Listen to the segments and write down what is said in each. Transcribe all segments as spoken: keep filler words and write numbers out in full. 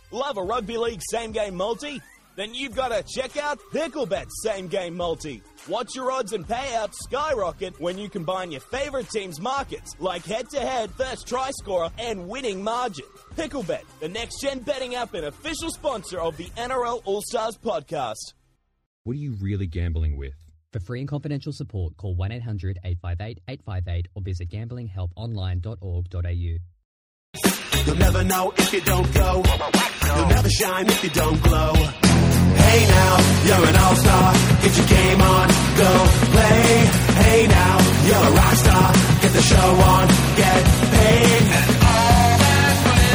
Love a rugby league same-game multi? Then you've got to check out Picklebet's same-game multi. Watch your odds and payouts skyrocket when you combine your favourite team's markets, like head-to-head, first try scorer, and winning margin. Picklebet, the next-gen betting app and official sponsor of the N R L All-Stars podcast. What are you really gambling with? For free and confidential support, call one eight hundred eight five eight eight five eight or visit gambling help online dot org dot a u. You'll never know if you don't go. You'll never shine if you don't glow. Hey now, you're an all-star. Get your game on, go play. Hey now, you're a rock star. Get the show on, get paid. And all that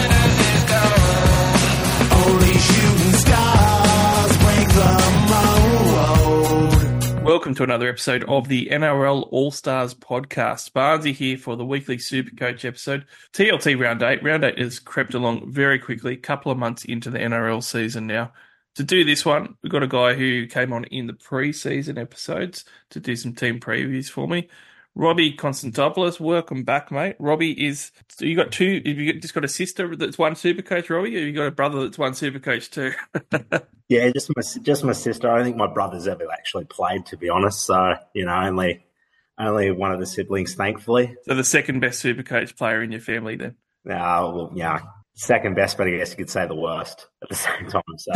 glitters is gold. Only shooting stars break the mold. Welcome to another episode of the N R L All-Stars podcast. Barnesy here for the weekly Supercoach episode. T L T Round eight. Round eight has crept along very quickly, a couple of months into the N R L season now. To do this one, we've got a guy who came on in the pre-season episodes to do some team previews for me. Robbie Constantopoulos, welcome back, mate. Robbie is, so you got two, have you just got a sister that's one Supercoach, Robbie, or you got a brother that's one Supercoach too? Yeah, just my just my sister. I don't think my brother's ever actually played, to be honest. So, you know, only only one of the siblings, thankfully. So the second best Supercoach player in your family then? Uh, well, yeah, second best, but I guess you could say the worst at the same time. So.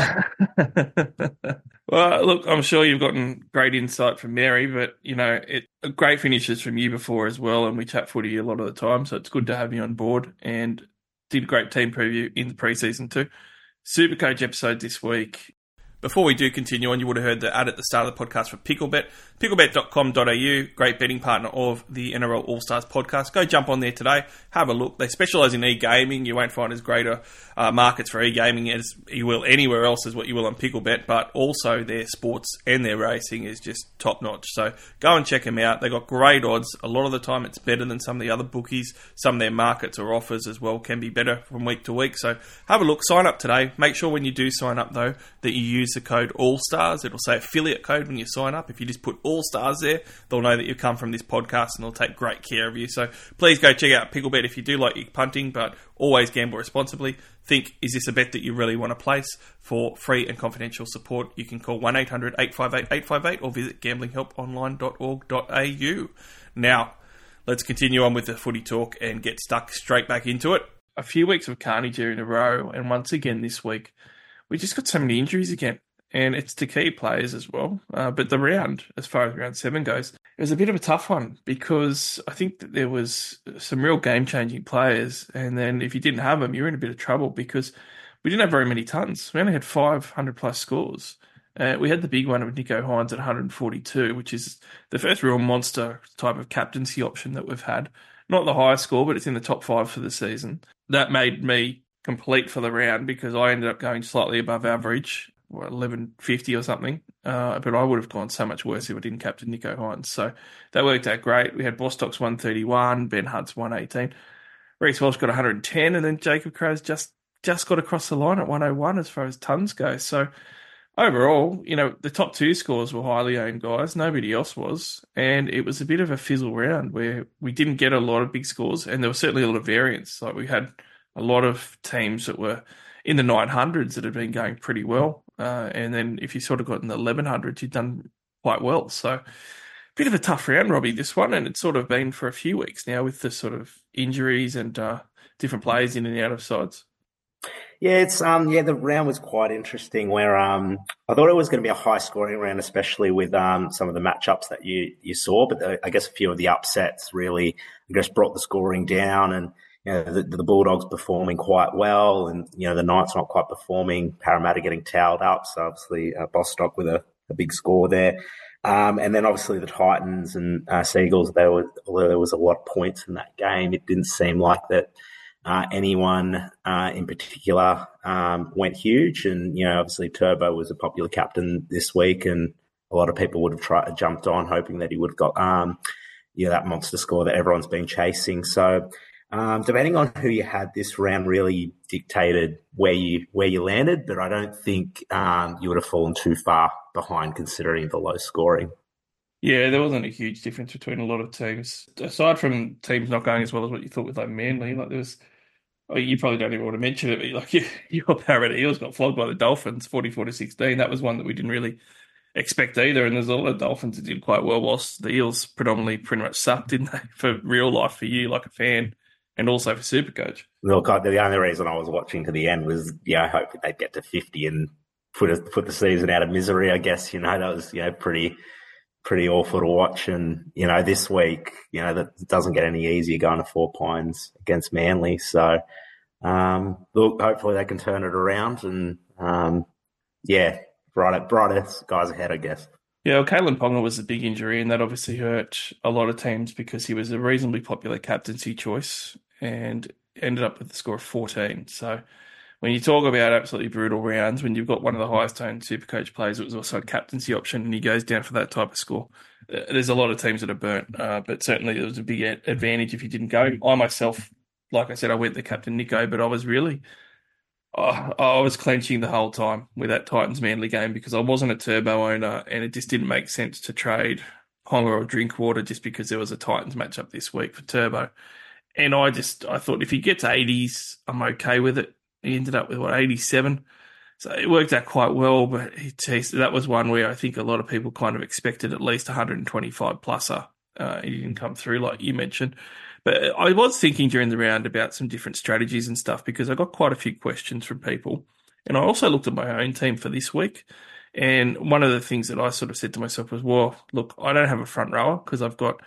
Well, look, I'm sure you've gotten great insight from Mary, but, you know, it great finishes from you before as well, and we chat footy a lot of the time, so it's good to have you on board, and did a great team preview in the pre-season too. Supercoach episode this week. Before we do continue on, you would have heard the ad at the start of the podcast for Picklebet. Picklebet dot com dot a u, great betting partner of the N R L All-Stars podcast. Go jump on there today, have a look. They specialise in e-gaming. You won't find as greater uh, markets for e-gaming as you will anywhere else as what you will on Picklebet, but also their sports and their racing is just top-notch. So go and check them out. They've got great odds. A lot of the time it's better than some of the other bookies. Some of their markets or offers as well can be better from week to week. So have a look. Sign up today. Make sure when you do sign up, though, that you use the code ALLSTARS. It'll say affiliate code when you sign up. If you just put ALLSTARS there, they'll know that you've come from this podcast and they'll take great care of you. So please go check out Picklebet if you do like your punting, but always gamble responsibly. Think, is this a bet that you really want to place? For free and confidential support, you can call one eight hundred eight five eight eight five eight or visit gambling help online dot org dot a u. Now, let's continue on with the footy talk and get stuck straight back into it. A few weeks of carnage here in a row, and once again this week, we just got so many injuries again. And it's to key players as well. Uh, but the round, as far as round seven goes, it was a bit of a tough one because I think that there was some real game-changing players. And then if you didn't have them, you were in a bit of trouble because we didn't have very many tons. We only had five hundred plus scores. Uh, we had the big one of Nicho Hynes at one hundred forty-two, which is the first real monster type of captaincy option that we've had. Not the highest score, but it's in the top five for the season. That made me complete for the round because I ended up going slightly above average. What, eleven fifty or something, uh, but I would have gone so much worse if I didn't captain Nicho Hynes. So that worked out great. We had Bostock's one thirty-one, Ben Hunt's one eighteen, Reece Walsh got one hundred ten, and then Jacob Crow's just just got across the line at one oh one as far as tons go. So overall, you know, the top two scores were highly owned guys. Nobody else was, and it was a bit of a fizzle round where we didn't get a lot of big scores, and there was certainly a lot of variance. Like we had a lot of teams that were in the nine hundreds that had been going pretty well. Uh, and then if you sort of got in the eleven hundreds, you'd done quite well. So bit of a tough round, Robbie, this one. And it's sort of been for a few weeks now with the sort of injuries and uh, different players in and out of sides. Yeah, it's um yeah, the round was quite interesting where um I thought it was going to be a high scoring round, especially with um some of the matchups that you, you saw. But the, I guess a few of the upsets really, I guess, brought the scoring down, and you know, the, the Bulldogs performing quite well, and you know the Knights not quite performing. Parramatta getting towed up, so obviously uh, Bostock with a, a big score there, um, and then obviously the Titans and uh, Seagulls. There was although there was a lot of points in that game, it didn't seem like that uh, anyone uh, in particular um, went huge. And you know, obviously Turbo was a popular captain this week, and a lot of people would have tried jumped on hoping that he would have got um, you know, that monster score that everyone's been chasing. So. Um, depending on who you had, this round really dictated where you where you landed, but I don't think um, you would have fallen too far behind considering the low scoring. Yeah, there wasn't a huge difference between a lot of teams. Aside from teams not going as well as what you thought with like Manly, like there was Oh, you probably don't even want to mention it, but like you, your Parramatta Eels got flogged by the Dolphins, forty-four to sixteen. That was one that we didn't really expect either. And there's a lot of Dolphins that did quite well, whilst the Eels predominantly pretty much sucked, didn't they? For real life, for you, like a fan, and also for Supercoach. Look, I, the only reason I was watching to the end was, yeah, I hope they'd get to fifty and put a, put the season out of misery. I guess, you know, that was, you know, pretty. pretty awful to watch. And, you know, this week, you know, that doesn't get any easier going to Four Pines against Manly. So, um, look, hopefully they can turn it around and, um, yeah, brighter, brighter guys ahead, I guess. Yeah, well, Kalen Ponga was a big injury, and that obviously hurt a lot of teams because he was a reasonably popular captaincy choice and ended up with the score of fourteen. So, when you talk about absolutely brutal rounds, when you've got one of the highest owned Supercoach players, it was also a captaincy option, and he goes down for that type of score. There's a lot of teams that are burnt, uh, but certainly there was a big advantage if he didn't go. I myself, like I said, I went the captain Nico, but I was really, oh, I was clenching the whole time with that Titans Manly game because I wasn't a turbo owner, and it just didn't make sense to trade Ponga or Drinkwater just because there was a Titans matchup this week for turbo. And I just, I thought if he gets eighties, I'm okay with it. He ended up with, what, eighty-seven? So it worked out quite well, but it, that was one where I think a lot of people kind of expected at least one twenty-five pluser. Uh, he didn't come through like you mentioned. But I was thinking during the round about some different strategies and stuff because I got quite a few questions from people. And I also looked at my own team for this week. And one of the things that I sort of said to myself was, well, look, I don't have a front rower because I've got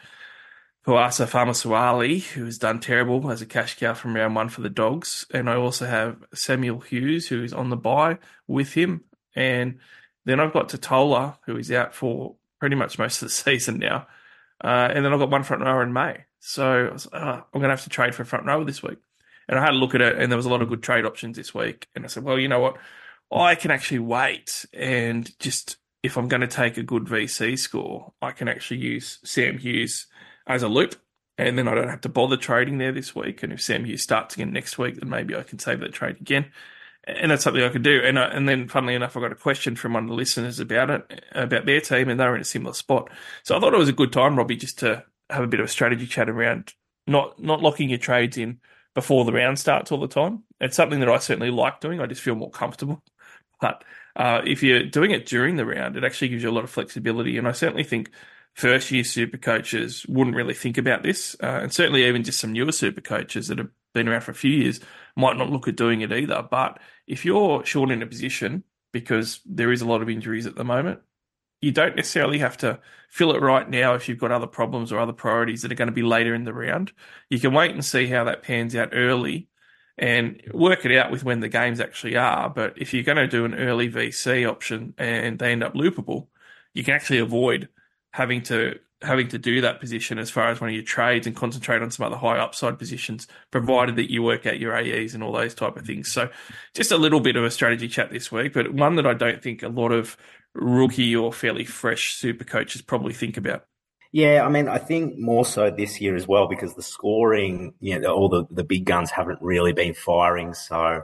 Puasa Famasuali, who has done terrible as a cash cow from round one for the Dogs. And I also have Samuel Hughes, who is on the bye with him. And then I've got Totola, who is out for pretty much most of the season now. Uh, and then I've got one front rower in May. So I was, uh, I'm going to have to trade for a front rower this week. And I had a look at it, and there was a lot of good trade options this week. And I said, well, you know what? I can actually wait and just, if I'm going to take a good V C score, I can actually use Sam Hughes as a loop, and then I don't have to bother trading there this week. And if Sam Hughes starts again next week, then maybe I can save that trade again. And that's something I could do. And I, and then, funnily enough, I got a question from one of the listeners about it, about their team, and they were in a similar spot. So I thought it was a good time, Robbie, just to have a bit of a strategy chat around not not locking your trades in before the round starts all the time. It's something that I certainly like doing. I just feel more comfortable. But uh, if you're doing it during the round, it actually gives you a lot of flexibility. And I certainly think first-year super coaches wouldn't really think about this. Uh, and certainly even just some newer super coaches that have been around for a few years might not look at doing it either. But if you're short in a position, because there is a lot of injuries at the moment, you don't necessarily have to fill it right now if you've got other problems or other priorities that are going to be later in the round. You can wait and see how that pans out early and work it out with when the games actually are. But if you're going to do an early V C option and they end up loopable, you can actually avoid having to having to do that position as far as one of your trades and concentrate on some other high upside positions, provided that you work out your A Es and all those type of things. So just a little bit of a strategy chat this week, but one that I don't think a lot of rookie or fairly fresh super coaches probably think about. Yeah, I mean, I think more so this year as well, because the scoring, you know, all the, the big guns haven't really been firing. So,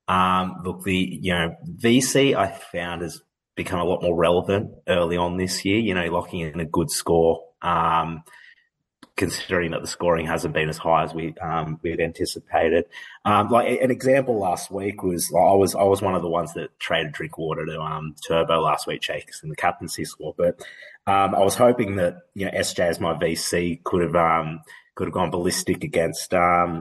um, look, the, you know, V C I found has become a lot more relevant early on this year, you know, locking in a good score, um, considering that the scoring hasn't been as high as we, um, we had anticipated. Um, like an example last week was, I was, I was one of the ones that traded Drinkwater to, um, Turbo last week, Chase, in the captaincy score, but, um, I was hoping that, you know, S J as my V C could have, um, could have gone ballistic against, um,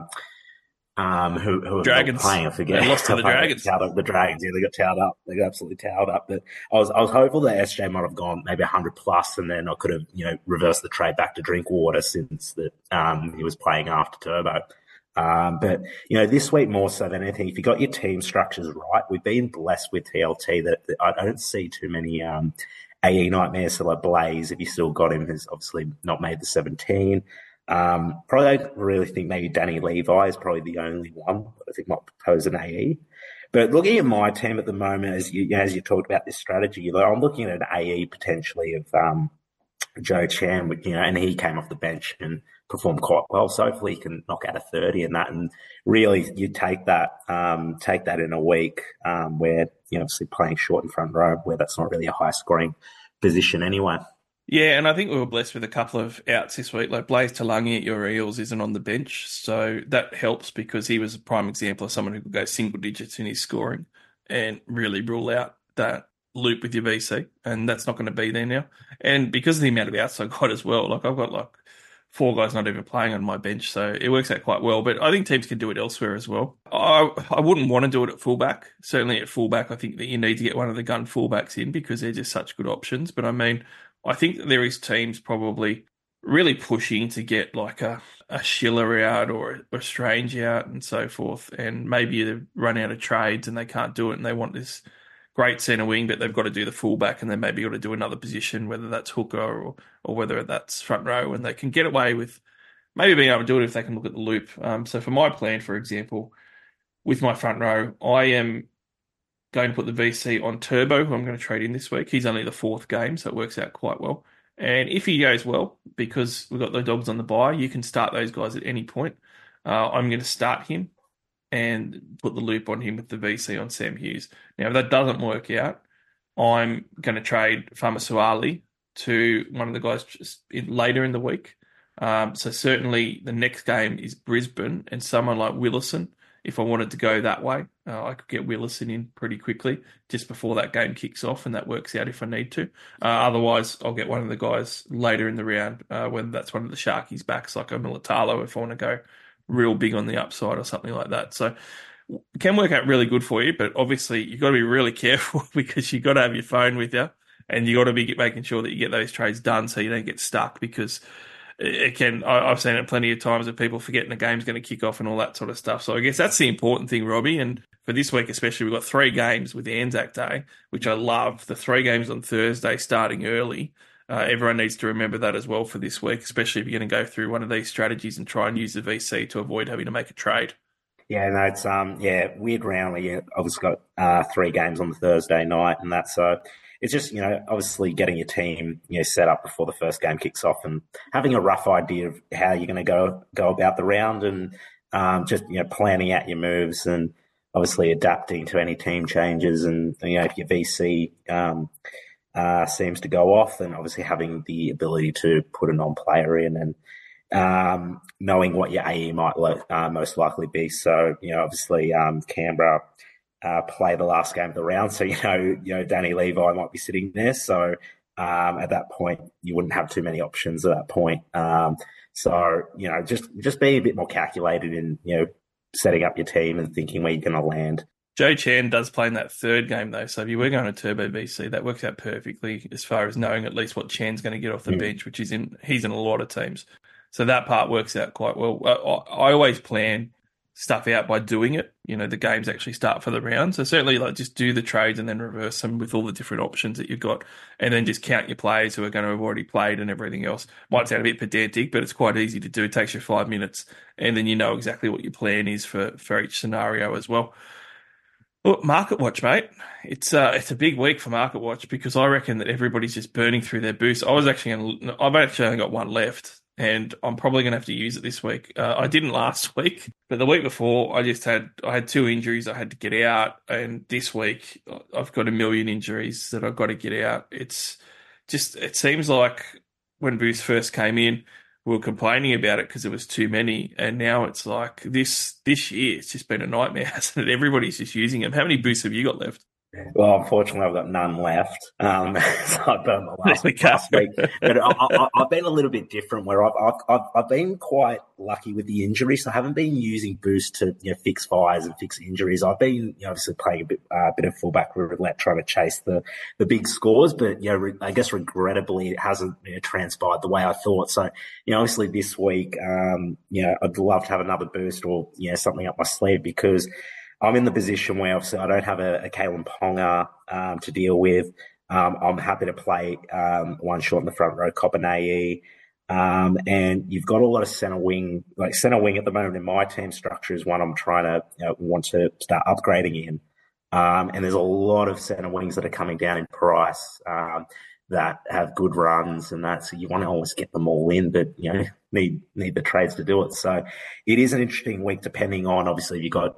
Um, who, who Dragons playing? I forget. They lost to the Dragons. The Dragons, yeah, they got towed up. They got absolutely towed up. But I was, I was hopeful that S J might have gone maybe a hundred plus, and then I could have, you know, reversed the trade back to Drinkwater since that um he was playing after Turbo. Um, but you know, this week more so than anything, if you got your team structures right, we've been blessed with T L T that, that I don't see too many um A E nightmares. So like Blaze, if you still got him, has obviously not made the seventeen. Um, probably I really think maybe Danny Levi is probably the only one I think might propose an A E. But looking at my team at the moment, as you as you talked about this strategy, I'm looking at an A E potentially of um, Joe Chan, you know, and he came off the bench and performed quite well. So hopefully he can knock out a thirty in that, and really you take that um, take that in a week um, where you know obviously playing short in front row where that's not really a high scoring position anyway. Yeah, and I think we were blessed with a couple of outs this week. Like Blaise Talangi at your Eels isn't on the bench, so that helps because he was a prime example of someone who could go single digits in his scoring and really rule out that loop with your V C, and that's not going to be there now. And because of the amount of outs I've got as well, like I've got like four guys not even playing on my bench, so it works out quite well. But I think teams can do it elsewhere as well. I I wouldn't want to do it at fullback. Certainly at fullback, I think that you need to get one of the gun fullbacks in because they're just such good options. But I mean, I think that there is teams probably really pushing to get like a, a Schiller out or a Strange out and so forth. And maybe they've run out of trades and they can't do it and they want this great centre wing, but they've got to do the fullback and then maybe got to do another position, whether that's hooker or, or whether that's front row, and they can get away with maybe being able to do it if they can look at the loop. Um, so for my plan, for example, with my front row, I am going to put the V C on Turbo, who I'm going to trade in this week. He's only the fourth game, so it works out quite well. And if he goes well, because we've got the Dogs on the bye, you can start those guys at any point. Uh, I'm going to start him and put the loop on him with the V C on Sam Hughes. Now, if that doesn't work out, I'm going to trade Famasuali to one of the guys just in, later in the week. Um, so certainly the next game is Brisbane, and someone like Willison, if I wanted to go that way, uh, I could get Willison in pretty quickly just before that game kicks off, and that works out if I need to. Uh, otherwise, I'll get one of the guys later in the round, uh, whether that's one of the Sharkies backs like a Militalo if I want to go real big on the upside or something like that. So it can work out really good for you, but obviously you've got to be really careful because you've got to have your phone with you and you've got to be making sure that you get those trades done so you don't get stuck, because it can, I've seen it plenty of times of people forgetting the game's going to kick off and all that sort of stuff. So I guess that's the important thing, Robbie. And for this week especially, we've got three games with the Anzac Day, which I love. The three games on Thursday starting early. Uh, everyone needs to remember that as well for this week, especially if you're going to go through one of these strategies and try and use the V C to avoid having to make a trade. Yeah, no, it's um, yeah, weird round. Yeah, obviously got uh, three games on the Thursday night, and that's so. It's just, you know, obviously getting your team, you know, set up before the first game kicks off and having a rough idea of how you're going to go go about the round, and um, just, you know, planning out your moves and obviously adapting to any team changes. And, you know, if your V C um, uh, seems to go off, and obviously having the ability to put a non-player in and um, knowing what your A E might uh, most likely be. So, you know, obviously um, Canberra Uh, play the last game of the round, so you know, you know, Danny Levi might be sitting there. So um, at that point, you wouldn't have too many options at that point. Um, so you know, just just be a bit more calculated in, you know, setting up your team and thinking where you're going to land. Joe Chan does play in that third game though, so if you were going to Turbo V C, that works out perfectly as far as knowing at least what Chan's going to get off the mm. bench, which is in he's in a lot of teams, so that part works out quite well. I, I always plan stuff out by doing it. You know, the games actually start for the round. So certainly like just do the trades and then reverse them with all the different options that you've got, and then just count your players who are going to have already played and everything else. Might sound a bit pedantic, but it's quite easy to do. It takes you five minutes and then you know exactly what your plan is for, for each scenario as well. Look, Market Watch, mate. It's uh, it's a big week for Market Watch because I reckon that everybody's just burning through their boosts. I was actually going to, I've actually only got one left, and I'm probably going to have to use it this week. Uh, I didn't last week, but the week before I just had I had two injuries I had to get out, and this week I've got a million injuries that I've got to get out. It's just it seems like when Boost first came in, we were complaining about it because it was too many, and now it's like this this year it's just been a nightmare, hasn't it? Everybody's just using them. How many boosts have you got left? Well, unfortunately, I've got none left. Um, so I burned my last, last week. But I, I, I've been a little bit different where I've, I've, I've been quite lucky with the injuries. So I haven't been using Boost to, you know, fix fires and fix injuries. I've been, you know, obviously playing a bit, uh, bit of fullback roulette, trying to chase the, the big scores. But, you know, re- I guess regrettably, it hasn't, you know, transpired the way I thought. So, you know, obviously this week, um, you know, I'd love to have another Boost or, you know, something up my sleeve, because I'm in the position where obviously I don't have a, a Kalen Ponga um, to deal with. Um, I'm happy to play um, one short in the front row, Copenhagen. Um, and you've got a lot of centre wing, like centre wing at the moment in my team structure is one I'm trying to, you know, want to start upgrading in. Um, and there's a lot of centre wings that are coming down in price um, that have good runs and that. So you want to always get them all in, but, you know, need, need the trades to do it. So it is an interesting week depending on, obviously, if you've got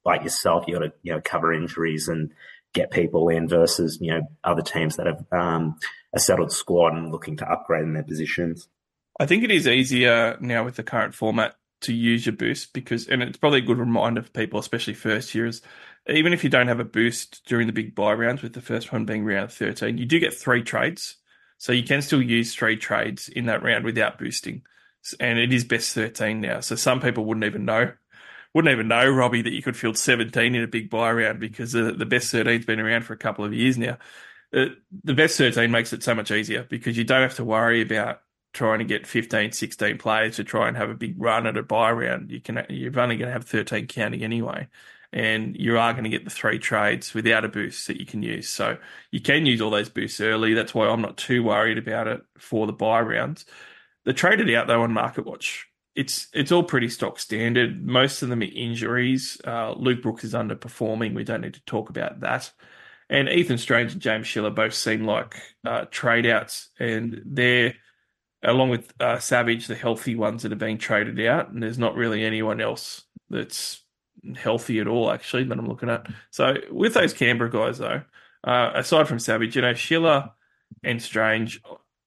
like yourself, you got to you know cover injuries and get people in versus you know other teams that have um, a settled squad and looking to upgrade in their positions. I think it is easier now with the current format to use your boost because, and it's probably a good reminder for people, especially first years, even if you don't have a boost during the big buy rounds, with the first one being round thirteen, you do get three trades. So you can still use three trades in that round without boosting. And it is best thirteen now. So some people wouldn't even know, wouldn't even know, Robbie, that you could field seventeen in a big buy round because the, the best thirteen's been around for a couple of years now. Uh, the best thirteen makes it so much easier because you don't have to worry about trying to get fifteen, sixteen players to try and have a big run at a buy round. You can, you're only going to have thirteen counting anyway. And you are going to get the three trades without a boost that you can use. So you can use all those boosts early. That's why I'm not too worried about it for the buy rounds. The traded out, though, on MarketWatch, it's it's all pretty stock standard. Most of them are injuries. Uh, Luke Brooks is underperforming. We don't need to talk about that. And Ethan Strange and James Schiller both seem like uh, trade outs. And they're, along with uh, Savage, the healthy ones that are being traded out. And there's not really anyone else that's healthy at all, actually, that I'm looking at. So with those Canberra guys, though, uh, aside from Savage, you know, Schiller and Strange,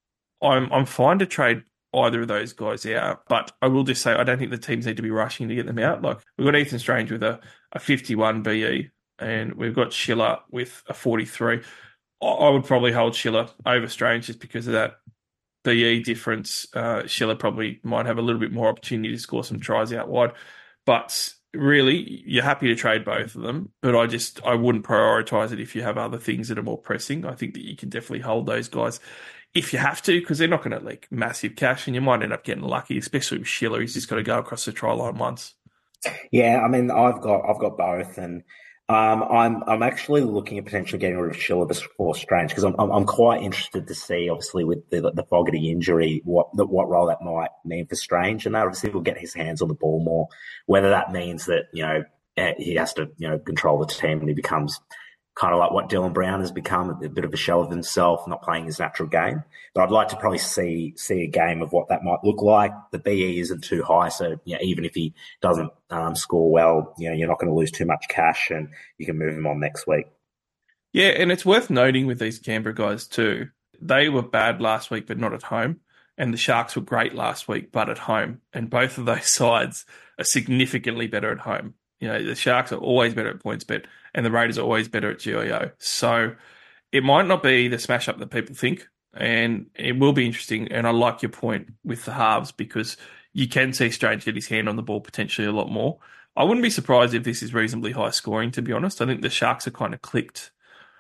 I'm I'm fine to trade either of those guys out, but I will just say I don't think the teams need to be rushing to get them out. Like, we've got Ethan Strange with a, a fifty-one B E, and we've got Schiller with a forty-three. I, I would probably hold Schiller over Strange just because of that B E difference. Uh, Schiller probably might have a little bit more opportunity to score some tries out wide, but really, you're happy to trade both of them, but I just I wouldn't prioritise it if you have other things that are more pressing. I think that you can definitely hold those guys if you have to, because they're not going to leak massive cash, and you might end up getting lucky, especially with Schiller. He's just got to go across the try line once. Yeah, I mean, I've got I've got both, and um, I'm I'm actually looking at potentially getting rid of Schiller before Strange because I'm, I'm I'm quite interested to see, obviously, with the the Fogarty injury, what what role that might mean for Strange, and that obviously will get his hands on the ball more. Whether that means that you know he has to you know control the team and he becomes kind of like what Dylan Brown has become, a bit of a shell of himself, not playing his natural game. But I'd like to probably see see a game of what that might look like. The B E isn't too high, so you know, even if he doesn't um, score well, you know, you're not going to lose too much cash, and you can move him on next week. Yeah, and it's worth noting with these Canberra guys too, they were bad last week, but not at home. And the Sharks were great last week, but at home. And both of those sides are significantly better at home. You know, the Sharks are always better at PointsBet, and the Raiders are always better at G I O. So it might not be the smash up that people think, and it will be interesting. And I like your point with the halves because you can see Strange get his hand on the ball potentially a lot more. I wouldn't be surprised if this is reasonably high scoring, to be honest. I think the Sharks are kind of clicked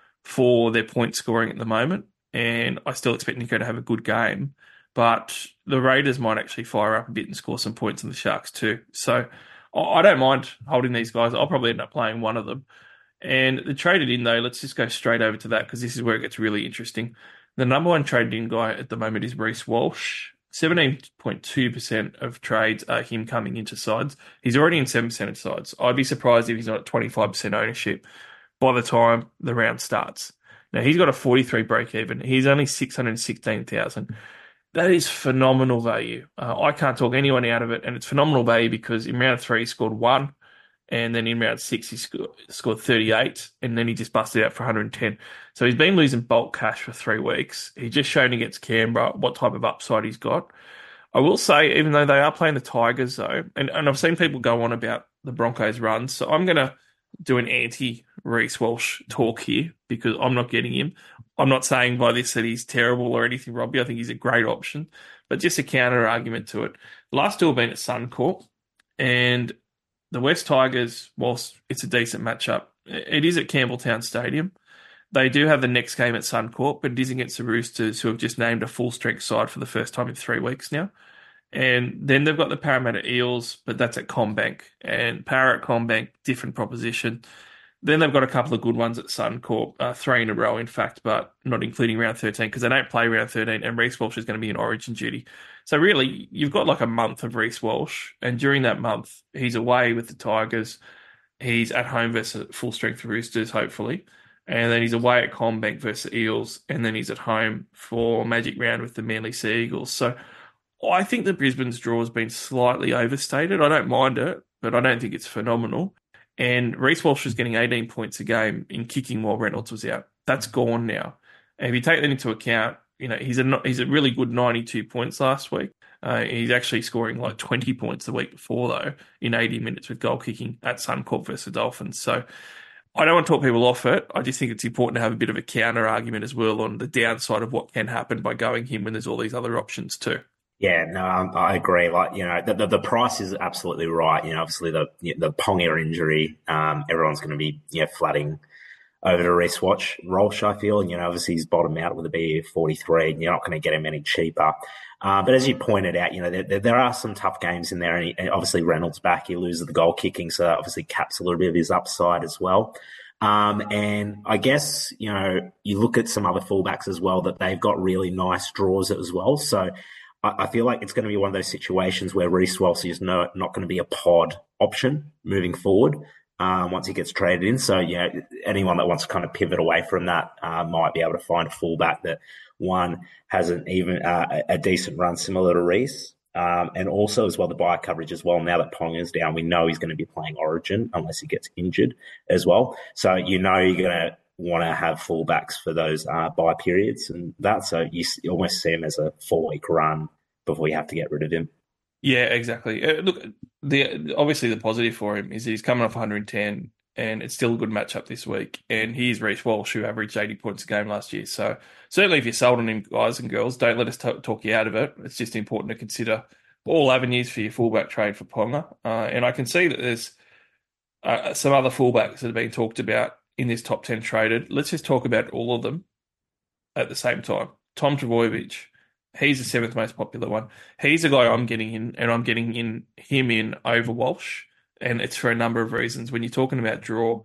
for their point scoring at the moment, and I still expect Nico to have a good game. But the Raiders might actually fire up a bit and score some points in the Sharks too. So I don't mind holding these guys. I'll probably end up playing one of them. And the traded in, though, let's just go straight over to that because this is where it gets really interesting. The number one traded in guy at the moment is Reece Walsh. seventeen point two percent of trades are him coming into sides. He's already in seven percent of sides. I'd be surprised if he's not at twenty-five percent ownership by the time the round starts. Now, he's got a forty-three break even. He's only six hundred sixteen thousand. That is phenomenal value. Uh, I can't talk anyone out of it, and it's phenomenal value because in round three he scored one, and then in round six he scored, scored thirty-eight, and then he just busted out for one hundred ten. So he's been losing bulk cash for three weeks. He's just shown against Canberra what type of upside he's got. I will say, even though they are playing the Tigers, though, and, and I've seen people go on about the Broncos' runs, so I'm going to do an anti-Reece Walsh talk here because I'm not getting him. I'm not saying by this that he's terrible or anything, Robbie. I think he's a great option. But just a counter argument to it. The last two have been at Suncorp, and the West Tigers, whilst it's a decent matchup, it is at Campbelltown Stadium. They do have the next game at Suncorp, but it is against the Roosters, who have just named a full-strength side for the first time in three weeks now. And then they've got the Parramatta Eels, but that's at CommBank. And Para at CommBank, different proposition. Then they've got a couple of good ones at Suncorp, uh, three in a row, in fact, but not including round thirteen because they don't play round thirteen, and Reece Walsh is going to be in Origin duty. So really, you've got like a month of Reece Walsh, and during that month, he's away with the Tigers. He's at home versus full-strength Roosters, hopefully. And then he's away at CommBank versus Eels, and then he's at home for Magic Round with the Manly Sea Eagles. So I think the Brisbane's draw has been slightly overstated. I don't mind it, but I don't think it's phenomenal. And Reece Walsh was getting eighteen points a game in kicking while Reynolds was out. That's gone now. And if you take that into account, you know, he's a he's a really good ninety-two points last week. Uh, he's actually scoring like twenty points the week before, though, in eighty minutes with goal kicking at Suncorp versus the Dolphins. So I don't want to talk people off it. I just think it's important to have a bit of a counter argument as well on the downside of what can happen by going him when there's all these other options too. Yeah, no, um, I agree. Like, you know, the, the, the price is absolutely right. You know, obviously the the Ponga injury, um, everyone's going to be, you know, flooding over to Reece Walsh, I feel. And, you know, obviously he's bottomed out with a B E of forty-three, and you're not going to get him any cheaper. Uh, but as you pointed out, you know, there, there, there are some tough games in there. And, he, and obviously Reynolds back, he loses the goal kicking, so that obviously caps a little bit of his upside as well. Um, and I guess, you know, you look at some other fullbacks as well that they've got really nice draws as well. So I, I feel like it's going to be one of those situations where Reece Walsh is no, not going to be a pod option moving forward. Um, once he gets traded in. So, yeah, anyone that wants to kind of pivot away from that uh, might be able to find a fullback that, one, has an even uh, a decent run similar to Reece. Um, and also as well, the buy coverage as well. Now that Ponga's down, we know he's going to be playing Origin unless he gets injured as well. So, you know, you're going to want to have fullbacks for those uh, buy periods and that. So you almost see him as a four-week run before you have to get rid of him. Yeah, exactly. Uh, look, the obviously the positive for him is that he's coming off one hundred ten, and it's still a good matchup this week. And he's Reece Walsh, who averaged eighty points a game last year. So certainly, if you're sold on him, guys and girls, don't let us t- talk you out of it. It's just important to consider all avenues for your fullback trade for Ponga. Uh, and I can see that there's uh, some other fullbacks that have been talked about in this top ten traded. Let's just talk about all of them at the same time. Tom Trbojevic. He's the seventh most popular one. He's a guy I'm getting in, and I'm getting in him in over Walsh, and it's for a number of reasons. When you're talking about draw,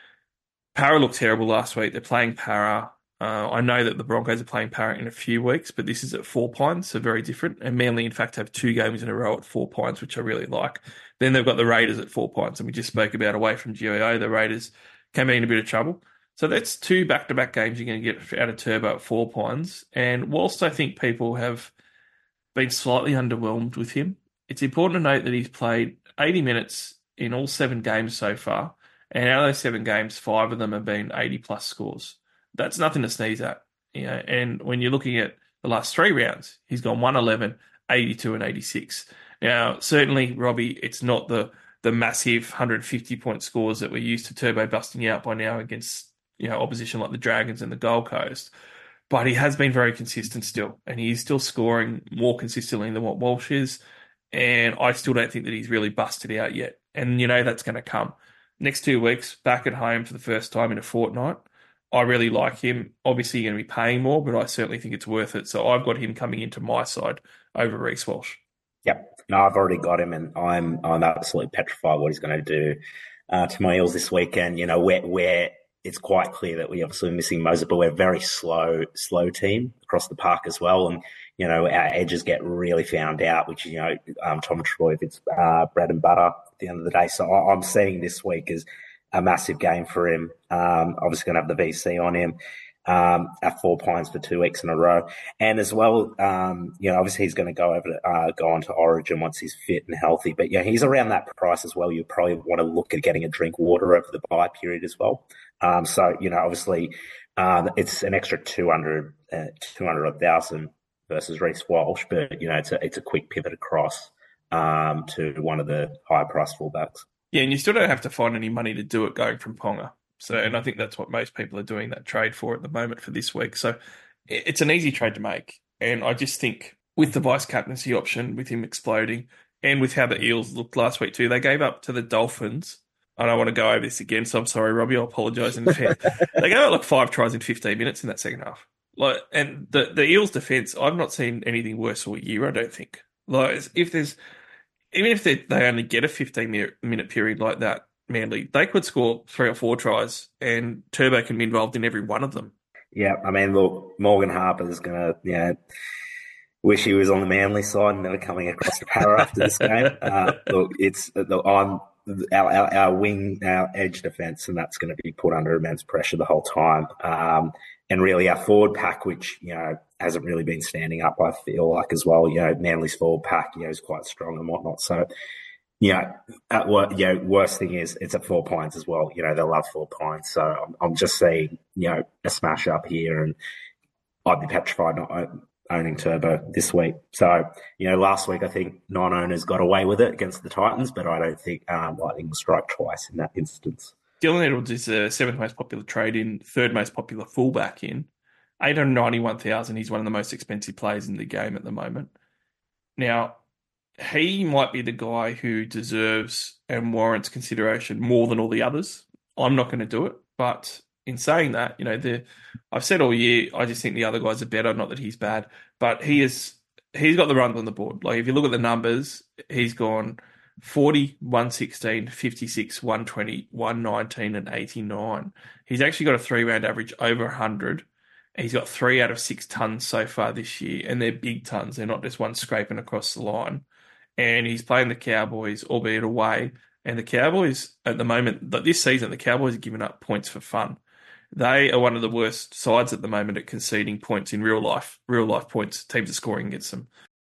Para looked terrible last week. They're playing Para. Uh, I know that the Broncos are playing Para in a few weeks, but this is at Four Pines, so very different. And Manly, in fact, have two games in a row at Four Pines, which I really like. Then they've got the Raiders at Four Pines, and we just spoke about away from G I O. The Raiders can be in a bit of trouble. So that's two back-to-back games you're going to get out of Turbo at Four Pines. And whilst I think people have been slightly underwhelmed with him, it's important to note that he's played eighty minutes in all seven games so far. And out of those seven games, five of them have been eighty-plus scores. That's nothing to sneeze at. You know, and when you're looking at the last three rounds, he's gone one eleven, eighty-two, and eighty-six. Now, certainly, Robbie, it's not the, the massive one hundred fifty-point scores that we're used to Turbo busting out by now against, you know, opposition like the Dragons and the Gold Coast. But he has been very consistent still, and he's still scoring more consistently than what Walsh is. And I still don't think that he's really busted out yet. And, you know, that's going to come. Next two weeks, back at home for the first time in a fortnight. I really like him. Obviously, you're going to be paying more, but I certainly think it's worth it. So I've got him coming into my side over Reece Walsh. Yep. No, I've already got him, and I'm I'm absolutely petrified what he's going to do uh, to my Eels this weekend. You know, where where it's quite clear that we're obviously missing Moses, but we're a very slow, slow team across the park as well. And, you know, our edges get really found out, which, you know, um, Tom Trbojevic, it's uh, bread and butter at the end of the day. So I'm seeing this week as a massive game for him. Um, obviously going to have the V C on him um, at Four Pines for two weeks in a row. And as well, um, you know, obviously he's going to go over to, uh, go on to Origin once he's fit and healthy. But, yeah, he's around that price as well. You probably want to look at getting a drink water over the bye period as well. Um, so, you know, obviously um, it's an extra two hundred, uh, two hundred thousand versus Reece Walsh, but, you know, it's a, it's a quick pivot across um, to one of the higher priced fullbacks. Yeah, and you still don't have to find any money to do it going from Ponga. So, and I think that's what most people are doing that trade for at the moment for this week. So it's an easy trade to make. And I just think with the vice captaincy option, with him exploding, and with how the Eels looked last week too, they gave up to the Dolphins. I don't want to go over this again, so I'm sorry, Robbie. I apologise in advance. They gave out like five tries in fifteen minutes in that second half. Like, and the the Eels' defence, I've not seen anything worse all year. I don't think. Like, if there's even if they they only get a fifteen minute period like that, Manly, they could score three or four tries, and Turbo can be involved in every one of them. Yeah, I mean, look, Morgan Harper's gonna, you know, wish he was on the Manly side and never coming across the Para after this game. Uh, look, it's look, I'm. Our, our, our wing, our edge defence, and that's going to be put under immense pressure the whole time. Um, and really our forward pack, which, you know, hasn't really been standing up, I feel like as well. You know, Manly's forward pack, you know, is quite strong and whatnot. So Yeah, at what you know, worst thing is it's at four points as well. You know, they love four points. So I'm, I'm just seeing, you know, a smash up here, and I'd be petrified not own- owning Turbo this week. So, you know, last week I think non-owners got away with it against the Titans, but I don't think um, Lightning will strike twice in that instance. Dylan Edwards is the seventh most popular trade in, third most popular fullback in. eight hundred ninety-one thousand, he's one of the most expensive players in the game at the moment. Now, he might be the guy who deserves and warrants consideration more than all the others. I'm not going to do it, but in saying that, you know, the I've said all year, I just think the other guys are better. Not that he's bad, but he is. He's got the runs on the board. Like if you look at the numbers, he's gone forty, one sixteen, fifty-six, one twenty, one nineteen, and eighty-nine. He's actually got a three-round average over one hundred. He's got three out of six tons so far this year, and they're big tons. They're not just one scraping across the line. And he's playing the Cowboys, albeit away. And the Cowboys, at the moment, this season, the Cowboys are giving up points for fun. They are one of the worst sides at the moment at conceding points in real life, real life points. Teams are scoring against them.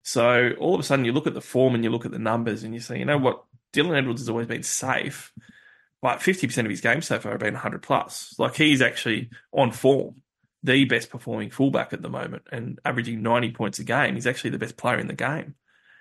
So all of a sudden, you look at the form and you look at the numbers and you say, you know what, Dylan Edwards has always been safe, but fifty percent of his games so far have been one hundred plus. Like he's actually on form, the best performing fullback at the moment, and averaging ninety points a game. He's actually the best player in the game.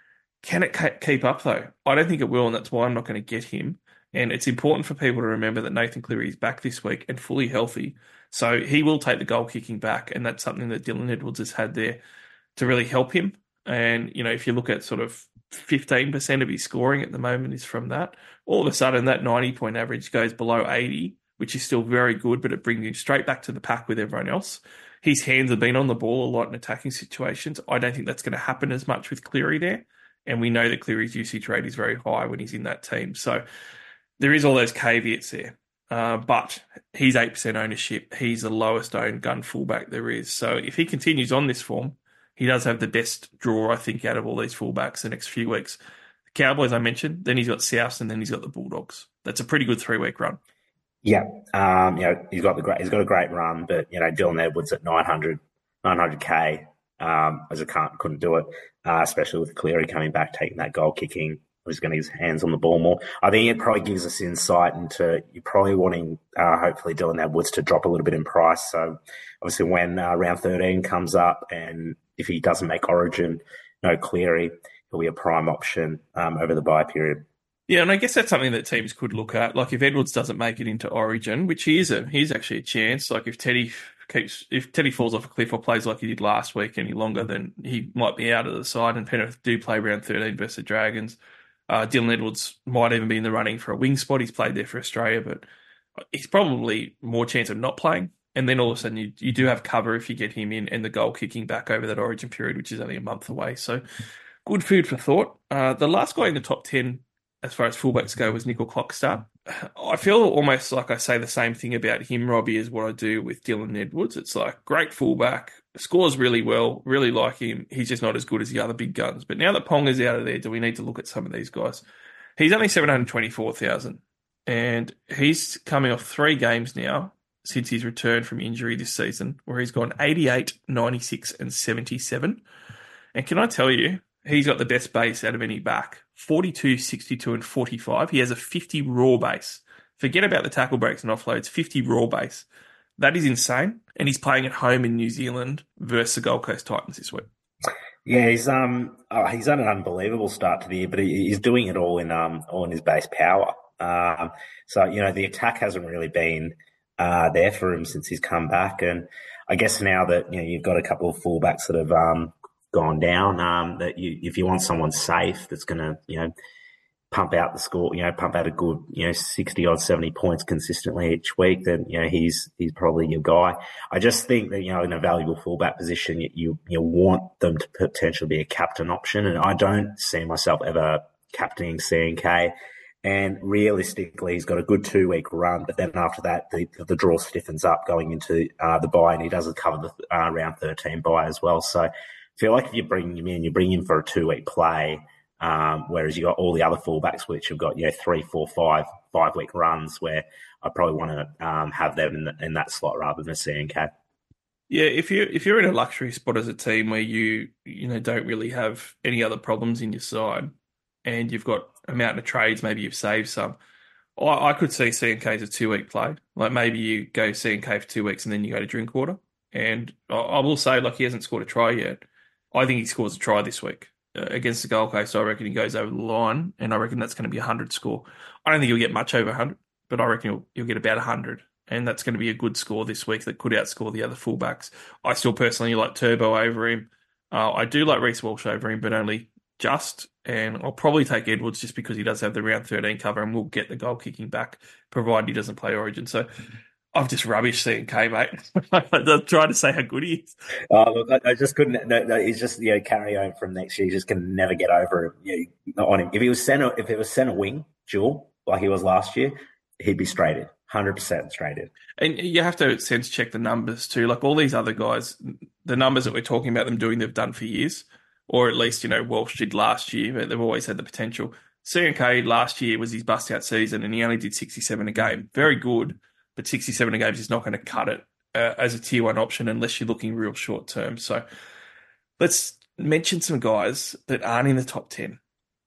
Can it keep up, though? I don't think it will, and that's why I'm not going to get him. And it's important for people to remember that Nathan Cleary is back this week and fully healthy. So he will take the goal kicking back, and that's something that Dylan Edwards has had there to really help him. And, you know, if you look at sort of fifteen percent of his scoring at the moment is from that, all of a sudden that ninety-point average goes below eighty, which is still very good, but it brings him straight back to the pack with everyone else. His hands have been on the ball a lot in attacking situations. I don't think that's going to happen as much with Cleary there. And we know that Cleary's usage rate is very high when he's in that team. So there is all those caveats there. Uh, but he's eight percent ownership. He's the lowest owned gun fullback there is. So if he continues on this form, he does have the best draw, I think, out of all these fullbacks the next few weeks. The Cowboys, I mentioned, then he's got Souths, and then he's got the Bulldogs. That's a pretty good three-week run. Yeah, um, you know, he's got the great, he's got a great run, but you know, Dylan Edwards at nine hundred, nine hundred K, um, as a can't couldn't do it, uh, especially with Cleary coming back, taking that goal kicking. He's going to get his hands on the ball more. I think it probably gives us insight into you're probably wanting, uh, hopefully, Dylan Edwards to drop a little bit in price. So, obviously, when uh, round thirteen comes up, and if he doesn't make Origin, no Cleary, he'll be a prime option um, over the bye period. Yeah, and I guess that's something that teams could look at. Like if Edwards doesn't make it into Origin, which he is a, he's actually a chance. Like if Teddy keeps, if Teddy falls off a cliff or plays like he did last week any longer, then he might be out of the side. And Penrith do play round thirteen versus the Dragons. Uh, Dylan Edwards might even be in the running for a wing spot. He's played there for Australia, but he's probably more chance of not playing. And then all of a sudden you, you do have cover if you get him in and the goal kicking back over that Origin period, which is only a month away. So good food for thought. Uh, the last guy in the top ten, as far as fullbacks go, was Nickel Clockstart. I feel almost like I say the same thing about him, Robbie, as what I do with Dylan Edwards. It's like great fullback, scores really well, really like him. He's just not as good as the other big guns. But now that Ponga's out of there, do we need to look at some of these guys? He's only seven hundred twenty-four thousand, and he's coming off three games now since his return from injury this season, where he's gone eighty-eight, ninety-six, and seventy-seven. And can I tell you, he's got the best base out of any back. forty-two, sixty-two, and forty-five. He has a fifty raw base. Forget about the tackle breaks and offloads. fifty raw base. That is insane. And he's playing at home in New Zealand versus the Gold Coast Titans this week. Yeah, he's um oh, he's had an unbelievable start to the year, but he, he's doing it all in um all in his base power. Um, so you know the attack hasn't really been uh there for him since he's come back, and I guess now that you know you've got a couple of fullbacks that have um. gone down, um, that you, if you want someone safe that's going to, you know, pump out the score, you know, pump out a good, you know, sixty odd, seventy points consistently each week, then, you know, he's, he's probably your guy. I just think that, you know, in a valuable fullback position, you, you, you want them to potentially be a captain option. And I don't see myself ever captaining C and K. And realistically, he's got a good two week run, but then after that, the, the draw stiffens up going into uh, the bye, and he doesn't cover the uh, round thirteen bye as well. So, I feel like if you bring him in, you bring him for a two-week play, um, whereas you got all the other fullbacks which have got, you know, three, four, five, five-week runs where I probably want to um, have them in, the, in that slot rather than a C and K. Yeah, if you if you're in a luxury spot as a team where you you know don't really have any other problems in your side, and you've got a mountain of trades, maybe you've saved some. I, I could see C and K as a two-week play. Like maybe you go C and K for two weeks and then you go to Drinkwater. And I, I will say, like, he hasn't scored a try yet. I think he scores a try this week. Uh, against the Gold Coast, I reckon he goes over the line, and I reckon that's going to be a one hundred score. I don't think he'll get much over one hundred, but I reckon he'll, he'll get about one hundred. And that's going to be a good score this week that could outscore the other fullbacks. I still personally like Turbo over him. Uh, I do like Reece Walsh over him, but only just. And I'll probably take Edwards just because he does have the round thirteen cover and will get the goal kicking back, provided he doesn't play Origin. So I've just rubbished C and K, mate. I'm trying to say how good he is. Oh, look, I, I just couldn't. No, no, he's just, you know, carry on from next year. He's just can never get over him, you know, on him. If he was center, if it was center wing dual like he was last year, he'd be straighted, one hundred percent straighted. And you have to sense check the numbers too. Like all these other guys, the numbers that we're talking about them doing, they've done for years. Or at least, you know, Walsh did last year, but they've always had the potential. C and K last year was his bust-out season, and he only did sixty-seven a game. Very good, but sixty-seven a game is not going to cut it uh, as a tier one option unless you're looking real short-term. So let's mention some guys that aren't in the top ten.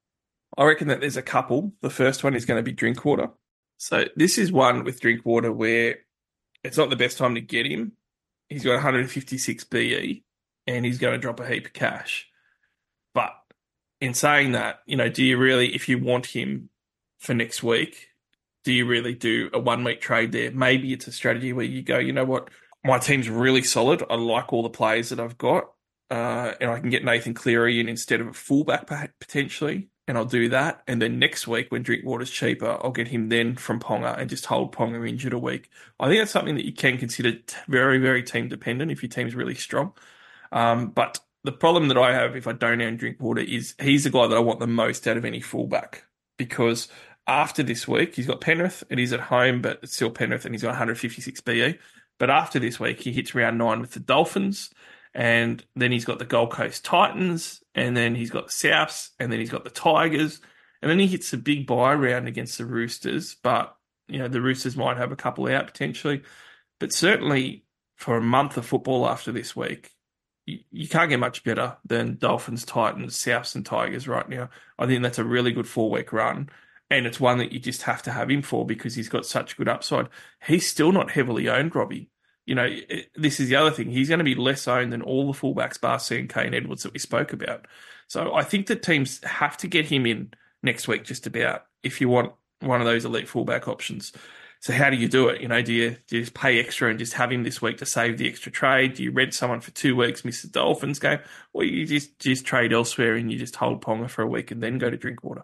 I reckon that there's a couple. The first one is going to be Drinkwater. So this is one with Drinkwater where it's not the best time to get him. He's got one hundred fifty-six B E, and he's going to drop a heap of cash. But in saying that, you know, do you really, if you want him for next week, do you really do a one-week trade there? Maybe it's a strategy where you go, you know what, my team's really solid. I like all the players that I've got, uh, and I can get Nathan Cleary in instead of a fullback potentially, and I'll do that. And then next week when Drinkwater's cheaper, I'll get him then from Ponga and just hold Ponga injured a week. I think that's something that you can consider very, very team-dependent if your team's really strong. Um, but the problem that I have if I don't own Drinkwater is he's the guy that I want the most out of any fullback, because after this week, he's got Penrith and he's at home, but it's still Penrith and he's got one hundred fifty-six B E. But after this week, he hits round nine with the Dolphins, and then he's got the Gold Coast Titans, and then he's got the Souths, and then he's got the Tigers, and then he hits a big bye round against the Roosters. But, you know, the Roosters might have a couple out potentially. But certainly for a month of football after this week, you can't get much better than Dolphins, Titans, Souths and Tigers right now. I think that's a really good four-week run, and it's one that you just have to have him for because he's got such good upside. He's still not heavily owned, Robbie. You know, it, this is the other thing. He's going to be less owned than all the fullbacks, bar C and K and Edwards that we spoke about. So I think that teams have to get him in next week just about if you want one of those elite fullback options. So how do you do it? You know, do you, do you just pay extra and just have him this week to save the extra trade? Do you rent someone for two weeks, miss the Dolphins game? Or you just, just trade elsewhere and you just hold Ponga for a week and then go to Drinkwater?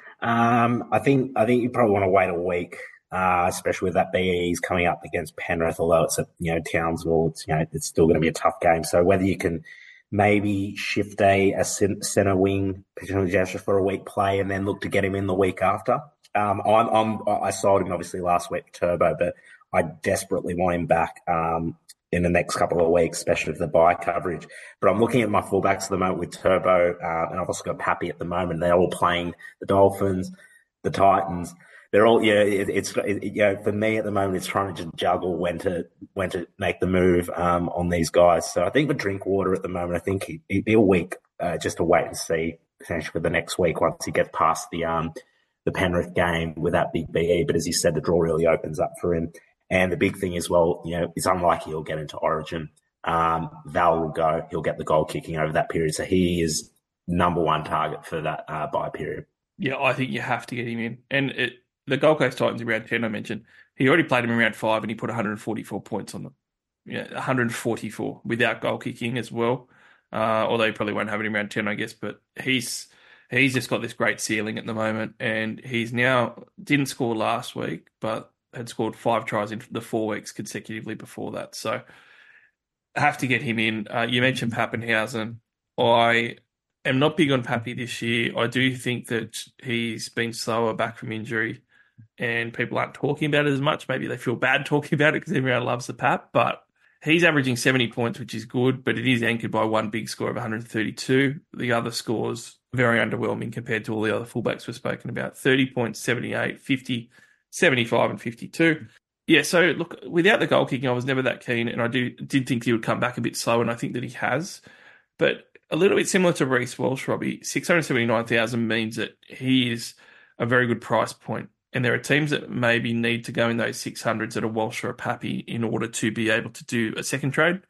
Um, I think I think you probably want to wait a week, uh, especially with that B E's coming up against Penrith, although it's at, you know, Townsville, it's, you know, it's still going to be a tough game. So whether you can maybe shift a, a centre wing potentially just for a week play and then look to get him in the week after. Um, I'm, I'm, I sold him obviously last week, Turbo, but I desperately want him back um, in the next couple of weeks, especially for the bye coverage. But I'm looking at my fullbacks at the moment with Turbo, uh, and I've also got Pappy at the moment. They're all playing the Dolphins, the Titans. They're all, yeah, it, it's, it, you know, for me at the moment, it's trying to just juggle when to when to make the move um, on these guys. So I think for Drinkwater at the moment, I think he, he'd be a week uh, just to wait and see potentially for the next week once he gets past the um. the Penrith game with that big B E. But as you said, the draw really opens up for him. And the big thing is, well, you know, it's unlikely he'll get into Origin. Um, Val will go. He'll get the goal kicking over that period. So he is number one target for that uh, bye period. Yeah, I think you have to get him in. And it, the Gold Coast Titans in round ten, I mentioned, he already played him in round five and he put one hundred forty-four points on them. Yeah, one hundred forty-four without goal kicking as well. Uh, although he probably won't have it in round ten, I guess. But he's... He's just got this great ceiling at the moment, and he's now didn't score last week, but had scored five tries in the four weeks consecutively before that. So I have to get him in. Uh, you mentioned Pappenhausen. I am not big on Pappy this year. I do think that he's been slower back from injury, and people aren't talking about it as much. Maybe they feel bad talking about it because everyone loves the Pap, but he's averaging seventy points, which is good, but it is anchored by one big score of one hundred thirty-two. The other scores very underwhelming compared to all the other fullbacks we've spoken about. thirty points, seventy-eight, fifty, seventy-five and fifty-two. Yeah, so look, without the goal kicking, I was never that keen, and I do did think he would come back a bit slow, and I think that he has. But a little bit similar to Reece Walsh, Robbie. six hundred seventy-nine thousand means that he is a very good price point. And there are teams that maybe need to go in those six hundreds at a Walsh or a Pappy in order to be able to do a second trade.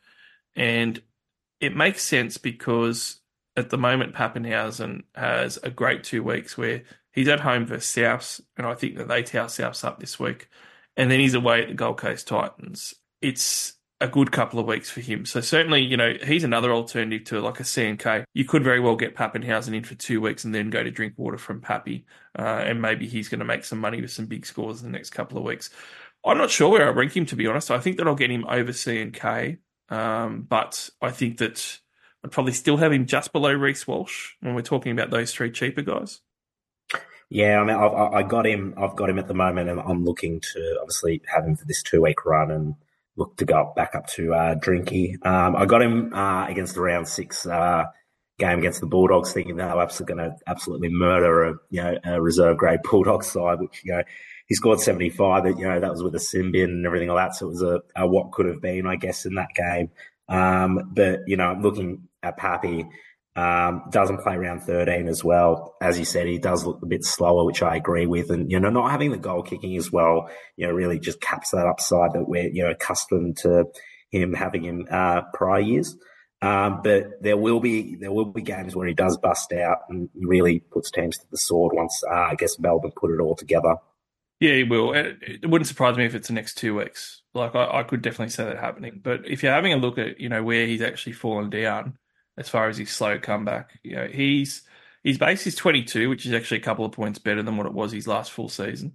And it makes sense because at the moment, Pappenhausen has a great two weeks where he's at home versus Souths, and I think that they towel Souths up this week. And then he's away at the Gold Coast Titans. It's a good couple of weeks for him. So certainly, you know, he's another alternative to like a C and K. You could very well get Pappenhausen in for two weeks and then go to Drinkwater from Pappy, uh, and maybe he's going to make some money with some big scores in the next couple of weeks. I'm not sure where I rank him, to be honest. I think that I'll get him over C and K, um, but I think that I'd probably still have him just below Reece Walsh when we're talking about those three cheaper guys. Yeah, I mean, I've, I got him. I've got him at the moment, and I'm looking to obviously have him for this two week run and look to go back up to uh, Drinky. Um, I got him uh, against the round six uh, game against the Bulldogs, thinking that they're absolutely going to absolutely murder a you know a reserve grade Bulldogs side, which you know he scored seventy-five. That you know that was with a sin bin and everything like that. So it was a, a what could have been, I guess, in that game. Um, but you know, looking at Pappy. Um, doesn't play round thirteen as well. As you said, he does look a bit slower, which I agree with. And, you know, not having the goal kicking as well, you know, really just caps that upside that we're, you know, accustomed to him having in uh, prior years. Um, but there will be, there will be games where he does bust out and he really puts teams to the sword once, uh, I guess, Melbourne put it all together. Yeah, he will. It, it wouldn't surprise me if it's the next two weeks. Like, I, I could definitely see that happening. But if you're having a look at, you know, where he's actually fallen down, as far as his slow comeback, you know, he's his base is twenty-two, which is actually a couple of points better than what it was his last full season.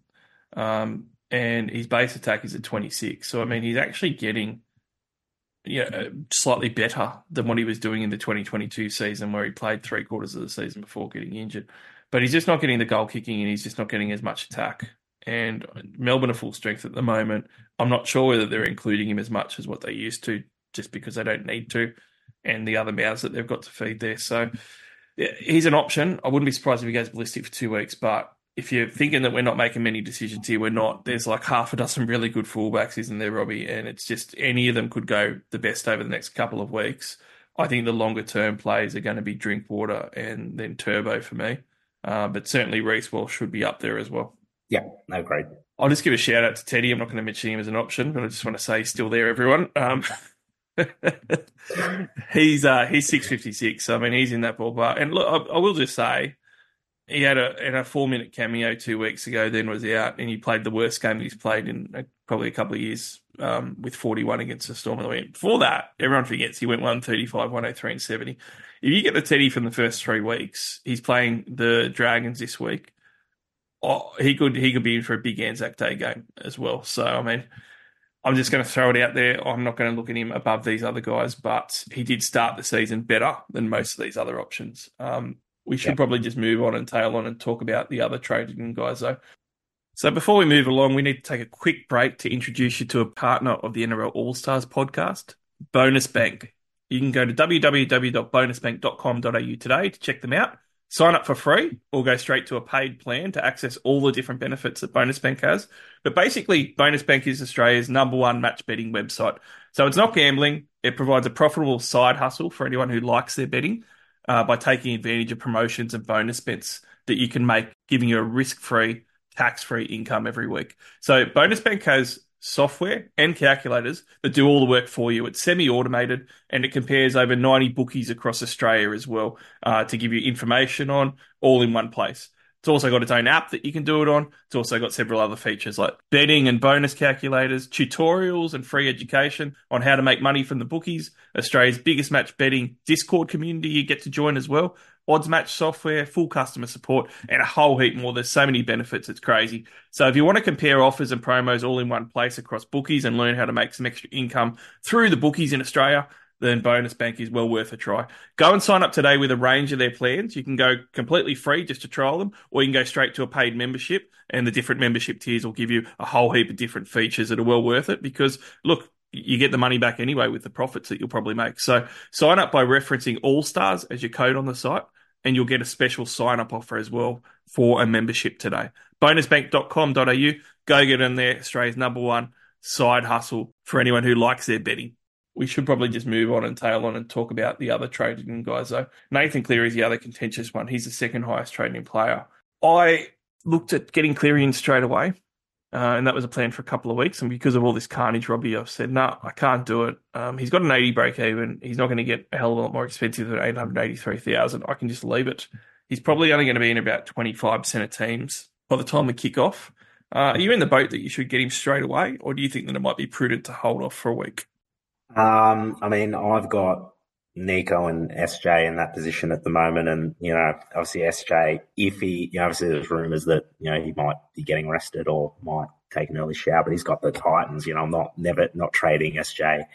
Um, and his base attack is at twenty-six. So, I mean, he's actually getting you know, slightly better than what he was doing in the twenty twenty-two season where he played three quarters of the season before getting injured. But he's just not getting the goal kicking and he's just not getting as much attack. And Melbourne are full strength at the moment. I'm not sure whether they're including him as much as what they used to just because they don't need to. And the other mouths that they've got to feed there. So yeah, he's an option. I wouldn't be surprised if he goes ballistic for two weeks. But if you're thinking that we're not making many decisions here, we're not. There's like half a dozen really good fullbacks, isn't there, Robbie? And it's just any of them could go the best over the next couple of weeks. I think the longer term plays are going to be Drinkwater and then Turbo for me. Uh, but certainly Reece Walsh should be up there as well. Yeah, no, great. I'll just give a shout out to Teddy. I'm not going to mention him as an option, but I just want to say he's still there, everyone. Um, he's uh, he's six fifty-six. So, I mean, he's in that ballpark. And look, I, I will just say, he had a, in a four-minute cameo two weeks ago, then was out, and he played the worst game that he's played in a, probably a couple of years um, with forty-one against the Storm of the Wind. Before that, everyone forgets he went one thirty-five, one oh three and seventy. If you get the Teddy from the first three weeks, he's playing the Dragons this week. Oh, he could he could be in for a big Anzac Day game as well. So, I mean, I'm just going to throw it out there. I'm not going to look at him above these other guys, but he did start the season better than most of these other options. Um, we should yep. probably just move on and tail on and talk about the other trading guys, though. So before we move along, we need to take a quick break to introduce you to a partner of the N R L All-Stars podcast, Bonus Bank. You can go to w w w dot bonus bank dot com dot a u today to check them out. Sign up for free or go straight to a paid plan to access all the different benefits that Bonus Bank has. But basically, Bonus Bank is Australia's number one match betting website. So it's not gambling. It provides a profitable side hustle for anyone who likes their betting uh, by taking advantage of promotions and bonus bets that you can make, giving you a risk-free, tax-free income every week. So Bonus Bank has software and calculators that do all the work for you. It's semi-automated and it compares over ninety bookies across Australia as well uh, to give you information on all in one place. It's also got its own app that you can do it on. It's also got several other features like betting and bonus calculators, tutorials and free education on how to make money from the bookies, Australia's biggest match betting Discord community you get to join as well, odds match software, full customer support, and a whole heap more. There's so many benefits, it's crazy. So if you want to compare offers and promos all in one place across bookies and learn how to make some extra income through the bookies in Australia, then Bonus Bank is well worth a try. Go and sign up today with a range of their plans. You can go completely free just to trial them, or you can go straight to a paid membership, and the different membership tiers will give you a whole heap of different features that are well worth it because, look, you get the money back anyway with the profits that you'll probably make. So sign up by referencing All-Stars as your code on the site, and you'll get a special sign-up offer as well for a membership today. bonus bank dot com dot a u. Go get in there, Australia's number one side hustle for anyone who likes their betting. we should probably just move on and tail on and talk about the other trading guys, though. Nathan Cleary is the other contentious one. He's the second highest trading player. I looked at getting Cleary in straight away, uh, and that was a plan for a couple of weeks. And because of all this carnage, Robbie, I've said, no, nah, I can't do it. Um, he's got an eighty break even. He's not going to get a hell of a lot more expensive than eight hundred eighty-three thousand. I can just leave it. He's probably only going to be in about twenty-five percent of teams by the time we kick off. Uh, are you in the boat that you should get him straight away, or do you think that it might be prudent to hold off for a week? Um, I mean, I've got Nico and S J in that position at the moment, and you know, obviously S J, if he, you know, obviously there's rumours that you know he might be getting rested or might take an early shower, but he's got the Titans. You know, I'm not never not trading S J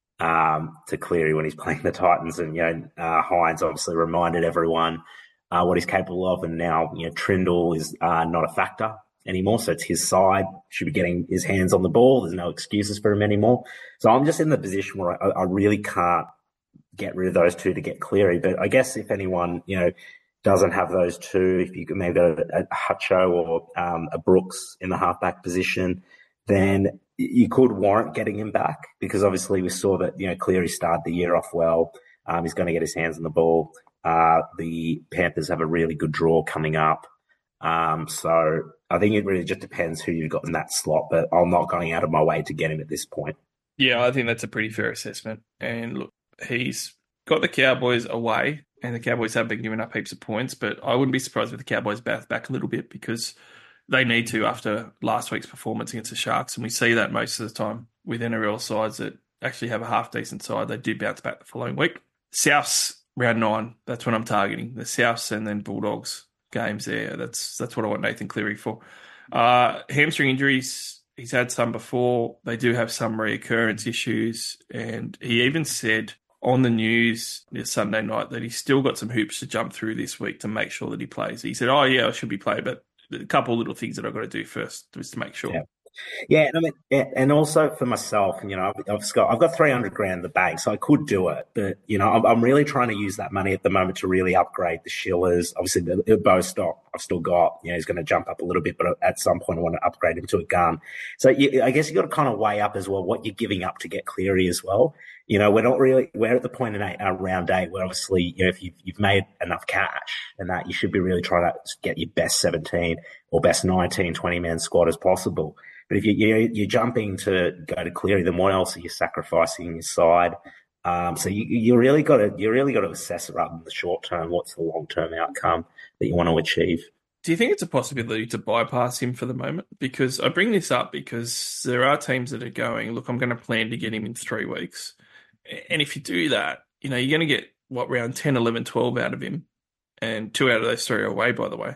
um, to Cleary when he's playing the Titans, and you know, uh, Hines obviously reminded everyone uh, what he's capable of, and now you know Trindle is uh, not a factor anymore, so it's his side. Should be getting his hands on the ball. There's no excuses for him anymore. So I'm just in the position where I, I really can't get rid of those two to get Cleary. But I guess if anyone, you know, doesn't have those two, if you could maybe go a, a Hutcho or um, a Brooks in the halfback position, then you could warrant getting him back, because obviously we saw that, you know, Cleary started the year off well. Um, he's going to get his hands on the ball. Uh, the Panthers have a really good draw coming up. Um, so I think it really just depends who you've got in that slot, but I'm not going out of my way to get him at this point. Yeah, I think that's a pretty fair assessment. And look, he's got the Cowboys away, and the Cowboys have been giving up heaps of points, but I wouldn't be surprised if the Cowboys bounce back a little bit, because they need to after last week's performance against the Sharks, and we see that most of the time with N R L sides that actually have a half-decent side. They do bounce back the following week. Souths, round nine, that's what I'm targeting. The Souths and then Bulldogs games there. That's that's what I want Nathan Cleary for. Uh, hamstring injuries, he's had some before. They do have some reoccurrence issues, and he even said on the news this Sunday night that he's still got some hoops to jump through this week to make sure that he plays. He said, oh, yeah, I should be playing, but a couple of little things that I've got to do first just to make sure. Yeah. Yeah, and I mean, yeah, and also for myself, you know, I've, I've got I've got three hundred grand in the bank, so I could do it. But you know, I'm, I'm really trying to use that money at the moment to really upgrade the Schillers. Obviously, the, the Bostock I've still got. You know, he's going to jump up a little bit, but at some point I want to upgrade him to a gun. So you, I guess you got to kind of weigh up as well what you're giving up to get Cleary as well. You know, we're not really we're at the point in eight, uh, round eight where obviously, you know, if you've you've made enough cash and that, you should be really trying to get your best seventeen or best nineteen, twenty man squad as possible. But if you, you, you're jumping to go to Cleary, then what else are you sacrificing in your side? Um, so you, you really got to you really got to assess it rather than the short term. What's the long term outcome that you want to achieve? Do you think it's a possibility to bypass him for the moment? Because I bring this up because there are teams that are going, look, I'm going to plan to get him in three weeks. And if you do that, you know, you're going to get, what, round ten, eleven, twelve out of him. And two out of those three are away, by the way.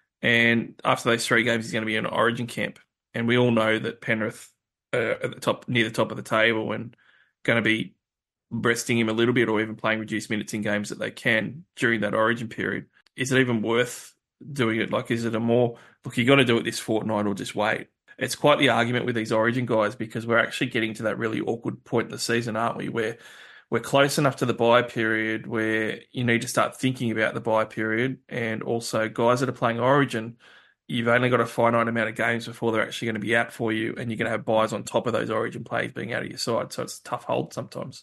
And after those three games, he's going to be in an Origin camp. And we all know that Penrith are at the top, near the top of the table, and going to be resting him a little bit or even playing reduced minutes in games that they can during that Origin period. Is it even worth doing it? Like, is it a more, look, you got to do it this fortnight or just wait? It's quite the argument with these Origin guys, because we're actually getting to that really awkward point in the season, aren't we, where we're close enough to the bye period where you need to start thinking about the bye period, and also guys that are playing Origin, you've only got a finite amount of games before they're actually going to be out for you, and you're going to have buys on top of those Origin plays being out of your side. So it's a tough hold sometimes.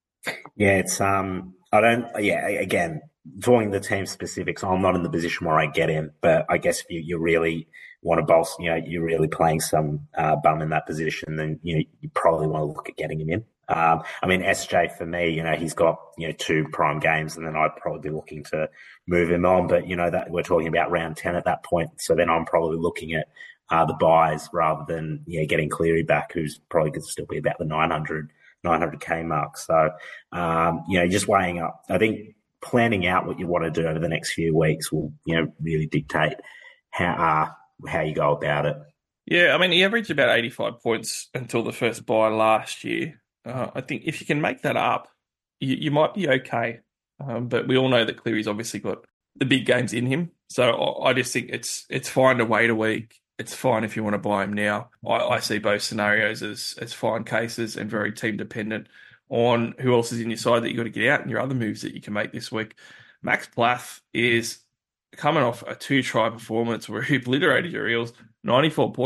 Yeah, it's um, I don't. Yeah, again, talking the team specifics, I'm not in the position where I get in, but I guess if you, you really want to bolster, you know, you're really playing some uh, bum in that position, then you know you probably want to look at getting him in. Um, I mean, S J for me, you know, he's got, you know, two prime games, and then I'd probably be looking to move him on. But, you know, that we're talking about round ten at that point. So then I'm probably looking at uh, the buys rather than, yeah, getting Cleary back, who's probably going to still be about the nine hundred, nine hundred K mark. So, um, you know, just weighing up, I think planning out what you want to do over the next few weeks will, you know, really dictate how, uh, how you go about it. Yeah, I mean, he averaged about eighty-five points until the first buy last year. Uh, I think if you can make that up, you, you might be okay. Um, but we all know that Cleary's obviously got the big games in him. So I, I just think it's it's fine to wait a week. It's fine if you want to buy him now. I, I see both scenarios as, as fine cases and very team dependent on who else is in your side that you've got to get out and your other moves that you can make this week. Max Plath is coming off a two-try performance where he obliterated your Eels, ninety-four points.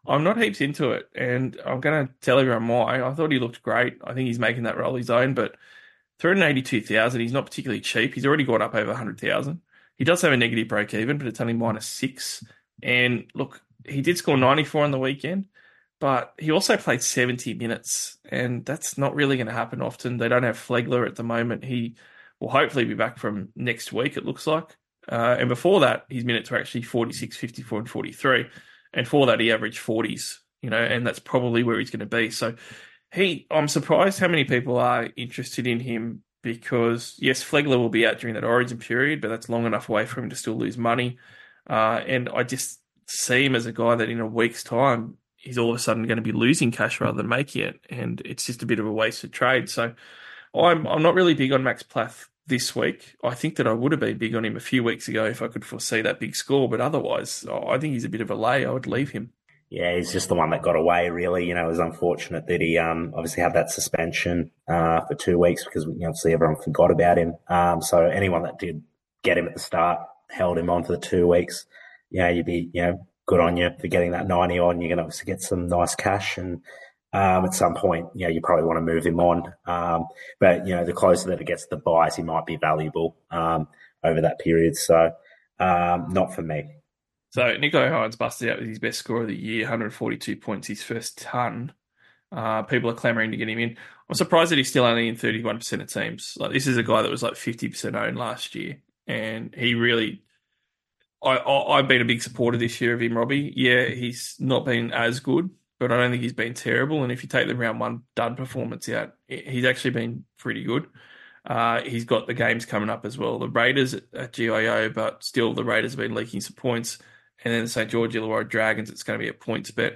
I'm not heaps into it, and I'm going to tell everyone why. I thought he looked great. I think he's making that role his own, but three hundred eighty-two thousand, he's not particularly cheap. He's already gone up over one hundred thousand. He does have a negative break even, but it's only minus six. And look, he did score ninety-four on the weekend, but he also played seventy minutes, and that's not really going to happen often. They don't have Flegler at the moment. He will hopefully be back from next week, it looks like. Uh, and before that, his minutes were actually forty-six, fifty-four, and forty-three. And for that, he averaged forties, you know, and that's probably where he's going to be. So he, I'm surprised how many people are interested in him because, yes, Flegler will be out during that origin period, but that's long enough away for him to still lose money. Uh, and I just see him as a guy that in a week's time, he's all of a sudden going to be losing cash rather than making it. And it's just a bit of a wasted trade. So I'm, I'm not really big on Max Plath this week. I think that I would have been big on him a few weeks ago if I could foresee that big score, but otherwise, I think he's a bit of a lay. I would leave him. Yeah, he's just the one that got away, really. You know, it was unfortunate that he um, obviously had that suspension uh, for two weeks because, you know, obviously everyone forgot about him. Um, so anyone that did get him at the start, held him on for the two weeks, you know, you'd be, you know, good on you for getting that ninety on. You're going to obviously get some nice cash and Um, at some point, you know, you probably want to move him on. Um, but, you know, the closer that it gets to the buys, he might be valuable um, over that period. So um, not for me. So Nicho Hynes busted out with his best score of the year, one hundred forty-two points, his first ton. Uh, people are clamouring to get him in. I'm surprised that he's still only in thirty-one percent of teams. Like, this is a guy that was like fifty percent owned last year. And he really... I, I, I've been a big supporter this year of him, Robbie. Yeah, he's not been as good, but I don't think he's been terrible. And if you take the round one dud performance out, he's actually been pretty good. Uh, he's got the games coming up as well. The Raiders at, at G I O, but still the Raiders have been leaking some points. And then the Saint George Illawarra Dragons, it's going to be a points bet.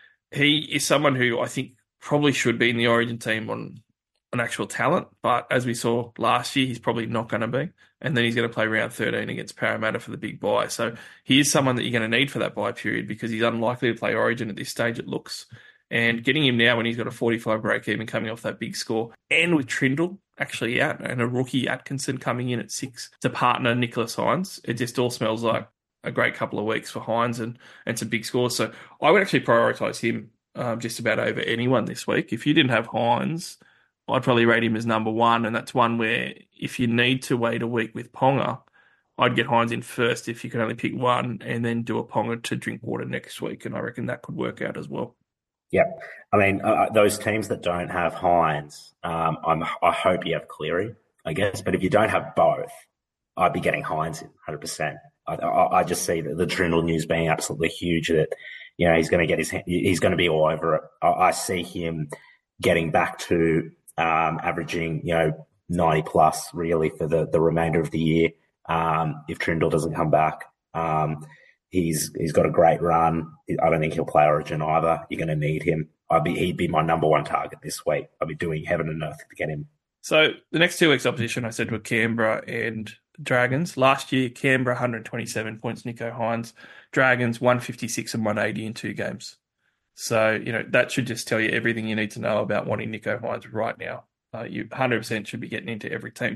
He is someone who I think probably should be in the Origin team on, on actual talent. But as we saw last year, he's probably not going to be. And then he's going to play round thirteen against Parramatta for the big buy. So he is someone that you're going to need for that buy period because he's unlikely to play Origin at this stage, it looks. And getting him now when he's got a forty-five break even coming off that big score, and with Trindle actually out and a rookie Atkinson coming in at six to partner Nicholas Hynes, it just all smells like a great couple of weeks for Hynes and, and some big scores. So I would actually prioritise him um, just about over anyone this week. If you didn't have Hynes, I'd probably rate him as number one, and that's one where if you need to wait a week with Ponga, I'd get Hynes in first if you could only pick one and then do a Ponga to Drinkwater next week, and I reckon that could work out as well. Yep. I mean, uh, those teams that don't have Hynes, um, I'm, I hope you have Cleary, I guess, but if you don't have both, I'd be getting Hynes in one hundred percent. I, I, I just see the, the Trindle news being absolutely huge that, you know, he's going to get his, he's going to be all over it. I, I see him getting back to um, averaging, you know, ninety plus really for the, the remainder of the year. Um, if Trindle doesn't come back, um, he's, he's got a great run. I don't think he'll play Origin either. You're going to need him. I'd be, he'd be my number one target this week. I'd be doing heaven and earth to get him. So the next two weeks opposition I said were Canberra and Dragons. Last year, Canberra one hundred twenty-seven points, Nicho Hynes. Dragons one fifty-six and one eighty in two games. So, you know, that should just tell you everything you need to know about wanting Nicho Hynes right now. Uh, you one hundred percent should be getting into every team.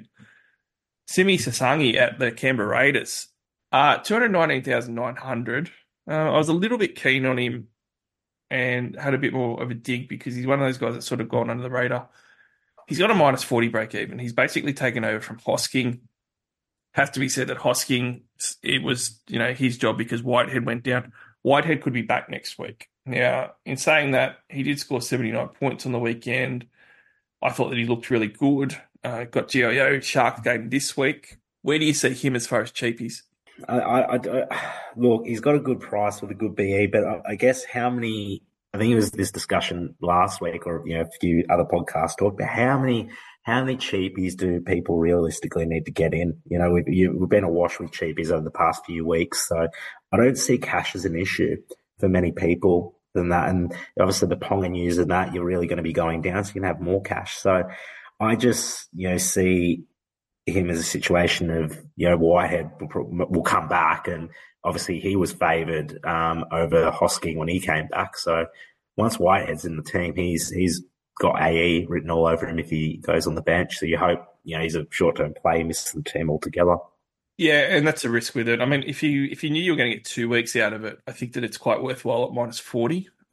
Simi Sasangi at the Canberra Raiders, uh, two hundred nineteen thousand nine hundred. Uh, I was a little bit keen on him and had a bit more of a dig because he's one of those guys that's sort of gone under the radar. He's got a minus forty break even. He's basically taken over from Hosking. Has to be said that Hosking, it was, you know, his job because Whitehead went down. Whitehead could be back next week. Now, in saying that, he did score seventy-nine points on the weekend. I thought that he looked really good. Uh, got G I O Shark game this week. Where do you see him as far as cheapies? I, I, I, look, he's got a good price with a good B E, but I, I guess how many, I think it was this discussion last week or, you know, a few other podcasts talked about how many, how many cheapies do people realistically need to get in? You know, we've, you, we've been awash with cheapies over the past few weeks, so I don't see cash as an issue for many people than that. And obviously the Ponga news and that, you're really going to be going down, so you can have more cash. So I just, you know, see him as a situation of, you know, Whitehead will, will come back, and obviously he was favoured um, over Hosking when he came back. So once Whitehead's in the team, he's he's got A E written all over him if he goes on the bench. So you hope, you know, he's a short-term play, misses the team altogether. Yeah, and that's a risk with it. I mean, if you if you knew you were going to get two weeks out of it, I think that it's quite worthwhile at minus forty.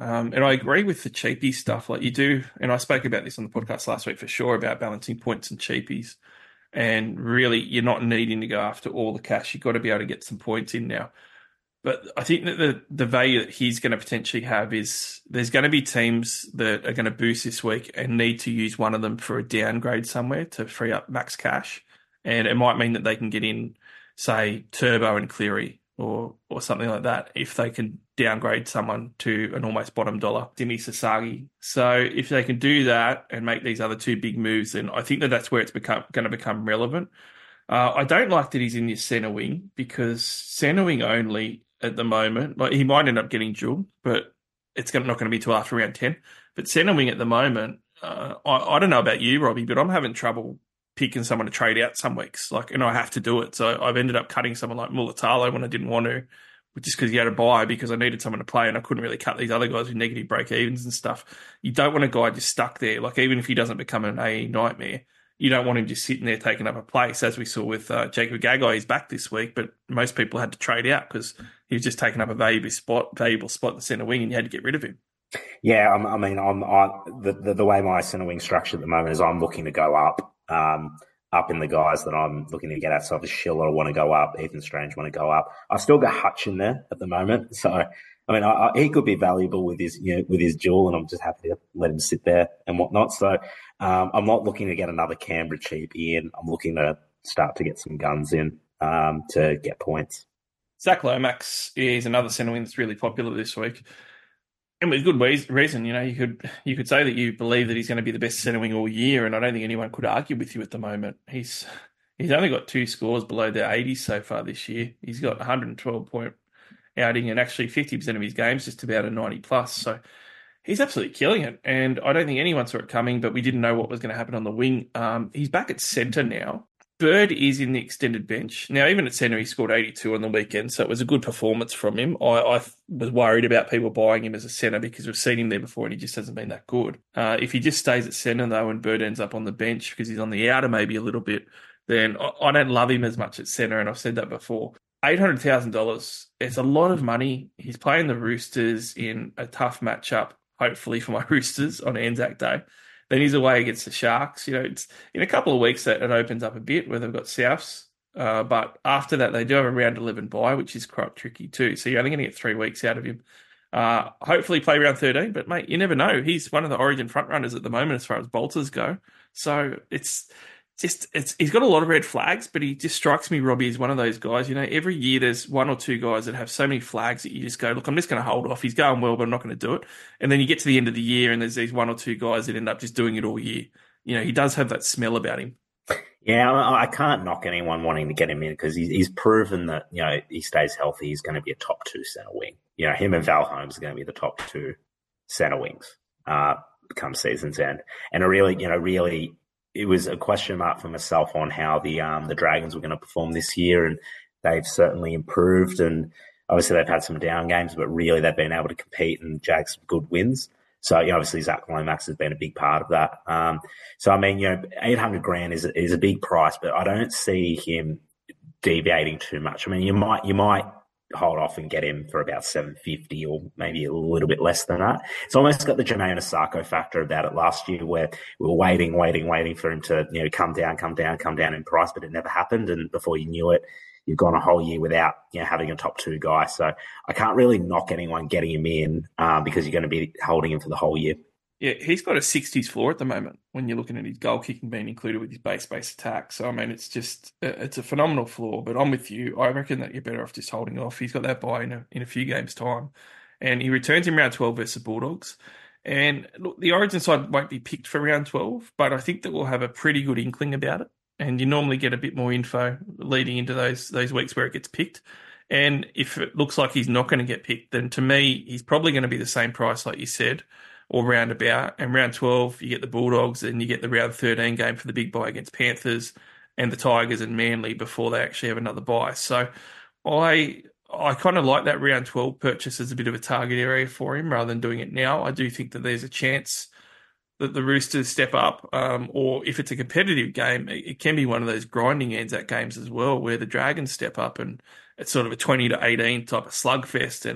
Um, and I agree with the cheapie stuff. Like you do, and I spoke about this on the podcast last week for sure about balancing points and cheapies. And really, you're not needing to go after all the cash. You've got to be able to get some points in now. But I think that the, the value that he's going to potentially have is there's going to be teams that are going to boost this week and need to use one of them for a downgrade somewhere to free up max cash. And it might mean that they can get in, say, Turbo and Cleary or or something like that if they can downgrade someone to an almost bottom dollar, Dimi Sasagi. So if they can do that and make these other two big moves, then I think that that's where it's become going to become relevant. Uh, I don't like that he's in this centre wing because centre wing only at the moment, like he might end up getting dual, but it's not going to be till after round ten. But centre wing at the moment, uh, I, I don't know about you, Robbie, but I'm having trouble picking someone to trade out some weeks. Like, and I have to do it. So I've ended up cutting someone like Mulatalo when I didn't want to, just because he had a buy because I needed someone to play and I couldn't really cut these other guys with negative break evens and stuff. You don't want a guy just stuck there. Like, even if he doesn't become an A E nightmare, you don't want him just sitting there taking up a place, as we saw with uh, Jacob Gagai. He's back this week, but most people had to trade out because he was just taking up a valuable spot, valuable spot in the centre wing, and you had to get rid of him. Yeah, I'm, I mean, I'm, I, the, the the way my centre wing structure at the moment is I'm looking to go up, um, up in the guys that I'm looking to get at. So if Schiller want to go up, Ethan Strange want to go up. I've still got Hutch in there at the moment, so I mean, I, I, he could be valuable with his, you know, with his duel, and I'm just happy to let him sit there and whatnot. So um, I'm not looking to get another Canberra cheap in. I'm looking to start to get some guns in um, to get points. Zach Lomax is another centre wing that's really popular this week. And with good reason, you know, you could you could say that you believe that he's going to be the best centre wing all year, and I don't think anyone could argue with you at the moment. He's he's only got two scores below the eighties so far this year. He's got one hundred twelve point outing, and actually fifty percent of his games just about a ninety plus. So he's absolutely killing it, and I don't think anyone saw it coming, but we didn't know what was going to happen on the wing. Um, he's back at centre now. Bird is in the extended bench. Now, even at centre, he scored eighty-two on the weekend, so it was a good performance from him. I, I was worried about people buying him as a centre because we've seen him there before and he just hasn't been that good. Uh, if he just stays at centre, though, and Bird ends up on the bench because he's on the outer maybe a little bit, then I, I don't love him as much at centre, and I've said that before. eight hundred thousand dollars, it's a lot of money. He's playing the Roosters in a tough matchup, hopefully for my Roosters, on Anzac Day. Then he's away against the Sharks. You know, it's in a couple of weeks that it opens up a bit where they've got Souths. Uh, but after that, they do have a round eleven bye, which is quite tricky too. So you're only going to get three weeks out of him. Uh, hopefully play round thirteen, but mate, you never know. He's one of the Origin front runners at the moment as far as bolters go. So it's just, it's he's got a lot of red flags, but he just strikes me, Robbie, as one of those guys. You know, every year there's one or two guys that have so many flags that you just go, look, I'm just going to hold off. He's going well, but I'm not going to do it. And then you get to the end of the year and there's these one or two guys that end up just doing it all year. You know, he does have that smell about him. Yeah, I, I can't knock anyone wanting to get him in because he's, he's proven that, you know, he stays healthy. He's going to be a top two centre wing. You know, him and Val Holmes are going to be the top two centre wings uh, come season's end. And a really, you know, really, it was a question mark for myself on how the um, the Dragons were going to perform this year, and they've certainly improved. And obviously they've had some down games, but really they've been able to compete and jag some good wins. So, you know, obviously Zach Lomax has been a big part of that. Um, so, I mean, you know, eight hundred grand is is a big price, but I don't see him deviating too much. I mean, you might you might hold off and get him for about seven fifty or maybe a little bit less than that. It's almost got the Jermaine Osako factor about it last year where we were waiting, waiting, waiting for him to, you know, come down, come down, come down in price, but it never happened. And before you knew it, you've gone a whole year without, you know, having a top two guy. So I can't really knock anyone getting him in um, because you're going to be holding him for the whole year. Yeah, he's got a sixties floor at the moment when you're looking at his goal kicking being included with his base-based attack. So, I mean, it's just, it's a phenomenal floor. But I'm with you. I reckon that you're better off just holding off. He's got that buy in a, in a few games' time. And he returns in round twelve versus Bulldogs. And look, the Origin side won't be picked for round twelve, but I think that we'll have a pretty good inkling about it. And you normally get a bit more info leading into those those weeks where it gets picked. And if it looks like he's not going to get picked, then to me, he's probably going to be the same price, like you said, or roundabout. And round twelve, you get the Bulldogs, and you get the round thirteen game for the big bye against Panthers and the Tigers and Manly before they actually have another bye. So I I kind of like that round twelve purchase as a bit of a target area for him rather than doing it now. I do think that there's a chance that the Roosters step up, um, or if it's a competitive game, it, it can be one of those grinding Anzac games as well, where the Dragons step up and it's sort of a twenty to eighteen type of slugfest, and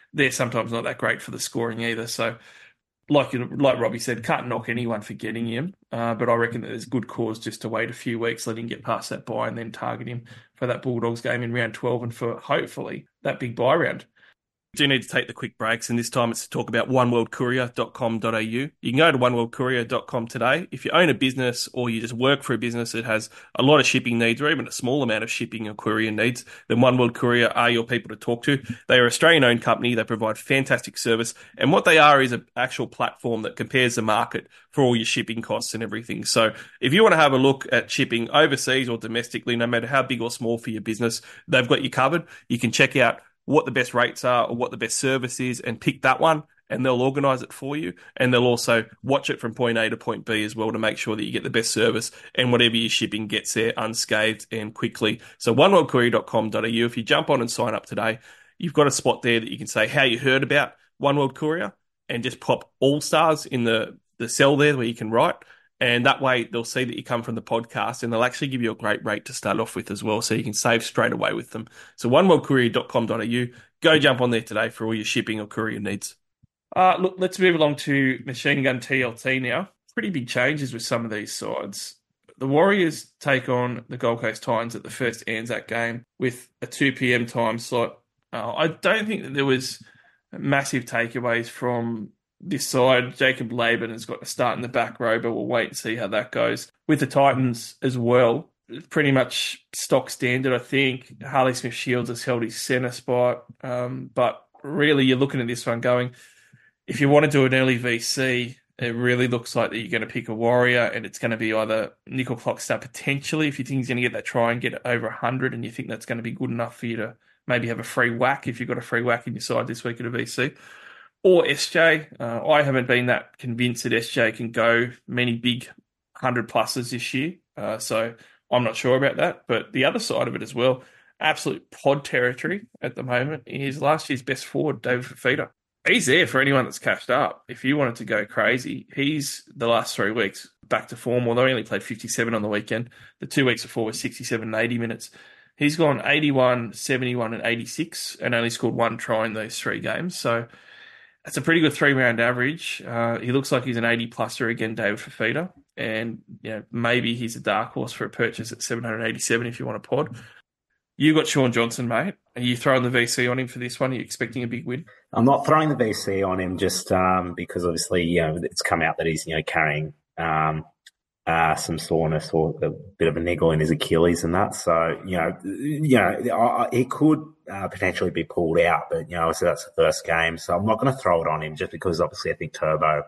they're sometimes not that great for the scoring either. So, like like Robbie said, can't knock anyone for getting him, uh, but I reckon that there's good cause just to wait a few weeks, let him get past that bye, and then target him for that Bulldogs game in round twelve and for hopefully that big bye round. Do need to take the quick breaks, and this time it's to talk about one world courier dot com dot a u. You can go to one world courier dot com today. If you own a business or you just work for a business that has a lot of shipping needs or even a small amount of shipping or courier needs, then One World Courier are your people to talk to. They are an Australian-owned company. They provide fantastic service, and what they are is an actual platform that compares the market for all your shipping costs and everything. So if you want to have a look at shipping overseas or domestically, no matter how big or small for your business, they've got you covered. You can check out what the best rates are or what the best service is and pick that one, and they'll organise it for you. And they'll also watch it from point A to point B as well to make sure that you get the best service and whatever you're shipping gets there unscathed and quickly. So one world courier dot com dot a u. If you jump on and sign up today, you've got a spot there that you can say how you heard about One World Courier and just pop all stars in the, the cell there where you can write. And that way they'll see that you come from the podcast, and they'll actually give you a great rate to start off with as well, so you can save straight away with them. So one world courier dot com dot a u. Go jump on there today for all your shipping or courier needs. Uh, look, let's move along to Machine Gun T L T now. Pretty big changes with some of these sides. The Warriors take on the Gold Coast Titans at the first Anzac game with a two p.m. time slot. Uh, I don't think that there was massive takeaways from this side. Jacob Laban has got to start in the back row, but we'll wait and see how that goes. With the Titans as well, pretty much stock standard, I think. Harley Smith-Shields has held his centre spot. Um, but really, you're looking at this one going, if you want to do an early V C, it really looks like that you're going to pick a Warrior, and it's going to be either Nickel Clockstar potentially, if you think he's going to get that try and get it over one hundred, and you think that's going to be good enough for you to maybe have a free whack if you've got a free whack in your side this week at a V C. Or S J. Uh, I haven't been that convinced that S J can go many big one hundred pluses this year. Uh, so I'm not sure about that. But the other side of it as well, absolute pod territory at the moment is last year's best forward, David Fifita. He's there for anyone that's cashed up. If you wanted to go crazy, he's the last three weeks back to form, although he only played fifty-seven on the weekend. The two weeks before was sixty-seven and eighty minutes. He's gone eighty-one, seventy-one and eighty-six and only scored one try in those three games. So that's a pretty good three-round average. Uh, he looks like he's an eighty-pluser again, David Fifita. And you know, maybe he's a dark horse for a purchase at seven hundred eighty-seven if you want a pod. You got Sean Johnson, mate. Are you throwing the V C on him for this one? Are you expecting a big win? I'm not throwing the V C on him just um, because obviously, you know, it's come out that he's, you know, carrying um, uh, some soreness or a bit of a niggle in his Achilles and that. So, you know, you know, he could uh, potentially be pulled out, but, you know, so that's the first game. So I'm not going to throw it on him just because obviously I think Turbo,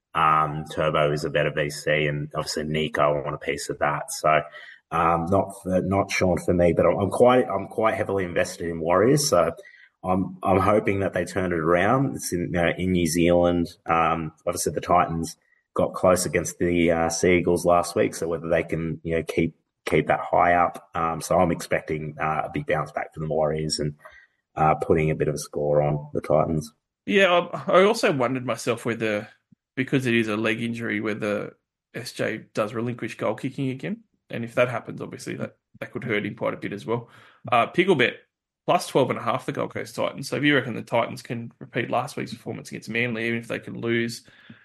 um, Turbo is a better V C, and obviously Nico want a piece of that. So, um, not for, not Sean for me, but I'm quite I'm quite heavily invested in Warriors. So I'm I'm hoping that they turn it around. It's in, you know, in New Zealand. Um, obviously the Titans got close against the uh, Seagulls last week, so whether they can, you know, keep keep that high up. Um, so I'm expecting uh, a big bounce back for the Warriors and uh, putting a bit of a score on the Titans. Yeah, I also wondered myself whether, because it is a leg injury, whether S J does relinquish goal kicking again. And if that happens, obviously that, that could hurt him quite a bit as well. Uh, Picklebet, plus twelve and a half the Gold Coast Titans. So if you reckon the Titans can repeat last week's performance against Manly, even if they can lose,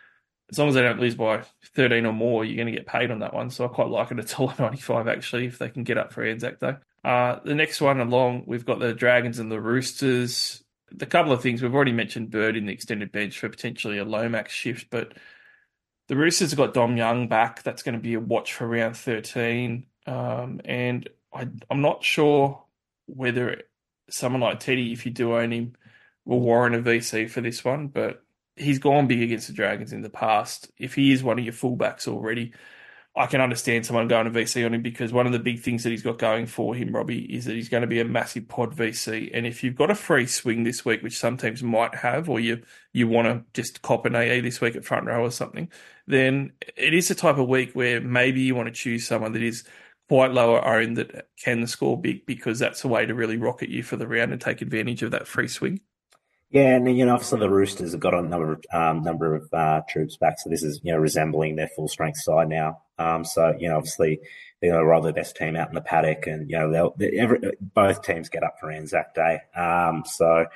as long as they don't lose by thirteen or more, you're going to get paid on that one. So I quite like it at one dollar ninety-five, actually, if they can get up for Anzac Day. Uh, the next one along, we've got the Dragons and the Roosters. The couple of things, we've already mentioned Bird in the extended bench for potentially a Lomax shift, but the Roosters have got Dom Young back. That's going to be a watch for round thirteen. Um, and I, I'm not sure whether someone like Teddy, if you do own him, will warrant a V C for this one, but he's gone big against the Dragons in the past. If he is one of your fullbacks already, I can understand someone going to V C on him, because one of the big things that he's got going for him, Robbie, is that he's going to be a massive pod V C. And if you've got a free swing this week, which some teams might have, or you you want to just cop an A E this week at front row or something, then it is the type of week where maybe you want to choose someone that is quite lower owned that can score big, because that's a way to really rocket you for the round and take advantage of that free swing. Yeah, and you know, obviously the Roosters have got a number of um, number of uh, troops back, so this is, you know, resembling their full strength side now. Um, so you know, obviously they're going to roll their best team out in the paddock, and you know, they'll they, every, both teams get up for Anzac Day. Um, so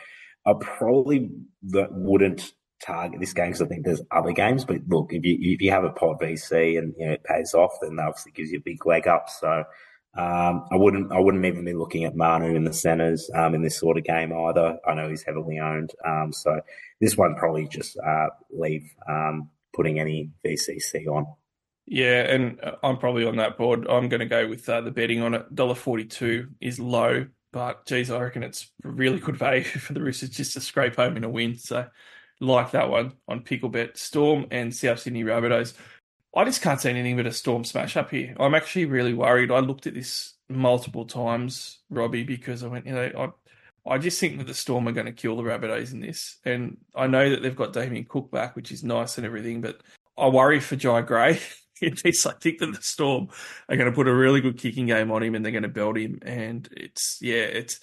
I probably wouldn't target this game because I think there's other games. But look, if you if you have a pod V C and you know, it pays off, then that obviously gives you a big leg up. So um, I wouldn't I wouldn't even be looking at Manu in the centres um, in this sort of game either. I know he's heavily owned, um, so this one probably just uh, leave um, putting any V C C on. Yeah, and I'm probably on that board. I'm going to go with uh, the betting on it. one dollar forty-two is low, but geez, I reckon it's really good value for the Roosters just to scrape home in a win. So like that one on Picklebet. Storm and South Sydney Rabbitohs. I just can't see anything but a Storm smash up here. I'm actually really worried. I looked at this multiple times, Robbie, because I went, you know, I, I just think that the Storm are going to kill the Rabbitohs in this. And I know that they've got Damien Cook back, which is nice and everything, but I worry for Jai Gray. It's, I think that the Storm are going to put a really good kicking game on him and they're going to belt him. And it's, yeah, it's,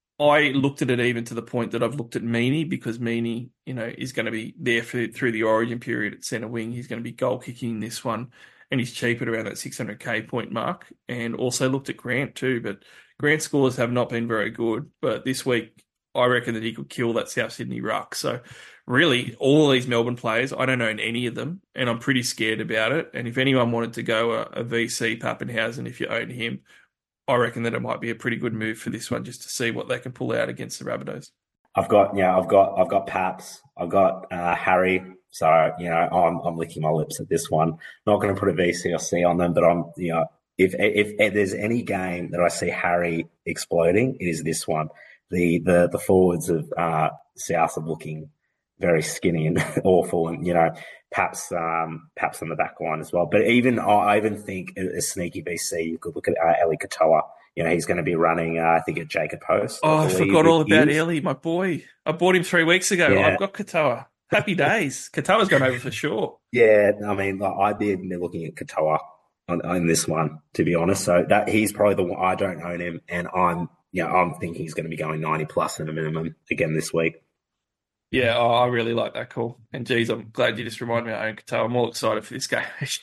I looked at it even to the point that I've looked at Meaney because Meaney, you know, is going to be there for, through the origin period at centre wing. He's going to be goal kicking this one and he's cheap at around that six hundred K point mark. And also looked at Grant too, but Grant's scores have not been very good. But this week, I reckon that he could kill that South Sydney ruck. So really, all of these Melbourne players, I don't own any of them, and I'm pretty scared about it. And if anyone wanted to go a, a V C, Pappenhausen, if you own him, I reckon that it might be a pretty good move for this one, just to see what they can pull out against the Rabbitohs. I've got, yeah, I've got, I've got Paps, I've got uh, Harry. So you know, I'm, I'm licking my lips at this one. Not going to put a V C or C on them, but I'm, you know, if, if if there's any game that I see Harry exploding, it is this one. The the the forwards of uh, South are looking very skinny and awful, and you know, perhaps um, perhaps on the back line as well. But even I even think a, a sneaky V C, you could look at uh, Eli Katoa. You know, he's going to be running, uh, I think, at Jacob Post. Oh, I, I forgot all about Eli, my boy. I bought him three weeks ago. Yeah. I've got Katoa. Happy days. Katoa's gone over for sure. Yeah, I mean, like, I'd be looking at Katoa on, on this one, to be honest. So that he's probably the one. I don't own him, and I'm, yeah, I'm thinking he's going to be going ninety plus at a minimum again this week. Yeah, oh, I really like that call. And geez, I'm glad you just reminded me I own Katoa. I'm all excited for this game.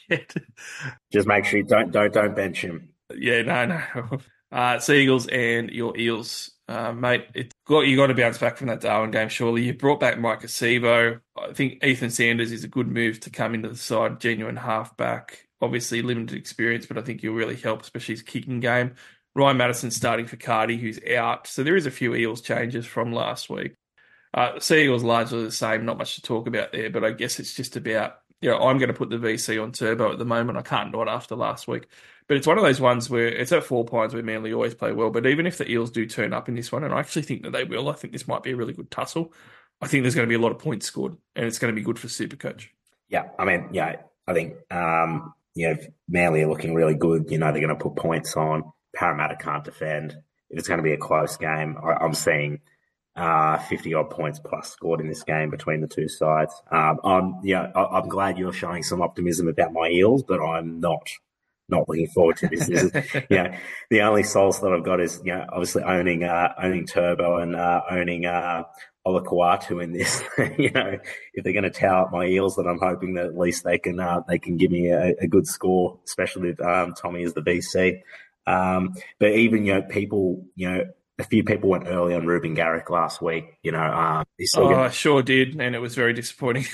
Just make sure you don't don't don't bench him. Yeah, no, no. Uh, Seagulls and your Eels, uh, mate. It's got you got to bounce back from that Darwin game. Surely you brought back Mike Acevo. I think Ethan Sanders is a good move to come into the side. Genuine halfback, obviously limited experience, but I think he'll really help, especially his kicking game. Ryan Madison starting for Cardi, who's out. So there is a few Eels changes from last week. Uh, Seagulls largely the same, not much to talk about there, but I guess it's just about, you know, I'm going to put the V C on turbo at the moment. I can't not after last week. But it's one of those ones where it's at Four Pines where Manly always play well. But even if the Eels do turn up in this one, and I actually think that they will, I think this might be a really good tussle. I think there's going to be a lot of points scored, and it's going to be good for Supercoach. Yeah, I mean, yeah, I think, um, you know, Manly are looking really good. You know, they're going to put points on. Parramatta can't defend. If it's going to be a close game, I, I'm seeing uh, fifty-odd points plus scored in this game between the two sides. Um, I'm, yeah, I, I'm glad you're showing some optimism about my Eels, but I'm not. Not looking forward to this. This is, you know, the only solace that I've got is, you know, obviously owning uh, owning Turbo and uh, owning uh, Olakuatu in this. You know, if they're going to towel up my Eels, then I'm hoping that at least they can uh, they can give me a, a good score, especially with um, Tommy as the V C. Um, but even, you know, people, you know, a few people went early on Ruben Garrick last week. You know, um, he's still oh, gonna... I sure did, and it was very disappointing.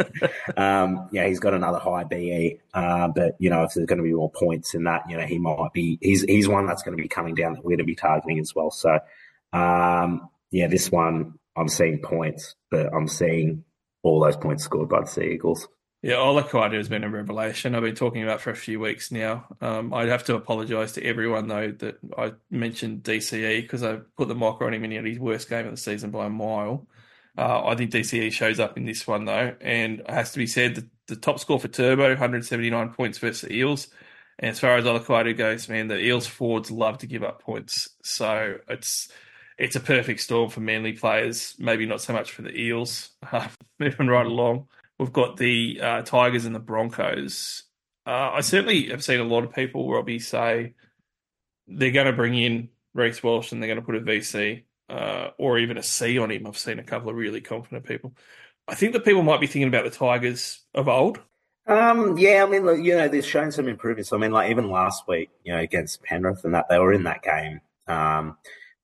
um, yeah, he's got another high B E, uh, but you know, if there's going to be more points in that, you know, he might be. He's he's one that's going to be coming down that we're going to be targeting as well. So, um, yeah, this one I'm seeing points, but I'm seeing all those points scored by the Sea Eagles. Yeah, Olakuatu has been a revelation. I've been talking about for a few weeks now. Um, I'd have to apologise to everyone, though, that I mentioned D C E because I put the mocker on him and he had his worst game of the season by a mile. Uh, I think D C E shows up in this one, though, and it has to be said that the top score for Turbo, one hundred seventy-nine points versus the Eels. And as far as Olakuatu goes, man, the Eels forwards love to give up points. So it's it's a perfect storm for Manly players, maybe not so much for the Eels. Uh, moving right along. We've got the uh, Tigers and the Broncos. Uh, I certainly have seen a lot of people, Robbie, say they're going to bring in Reece Walsh and they're going to put a V C uh, or even a C on him. I've seen a couple of really confident people. I think that people might be thinking about the Tigers of old. Um, yeah, I mean, look, you know, they've shown some improvements. I mean, like even last week, you know, against Penrith and that, they were in that game. Um,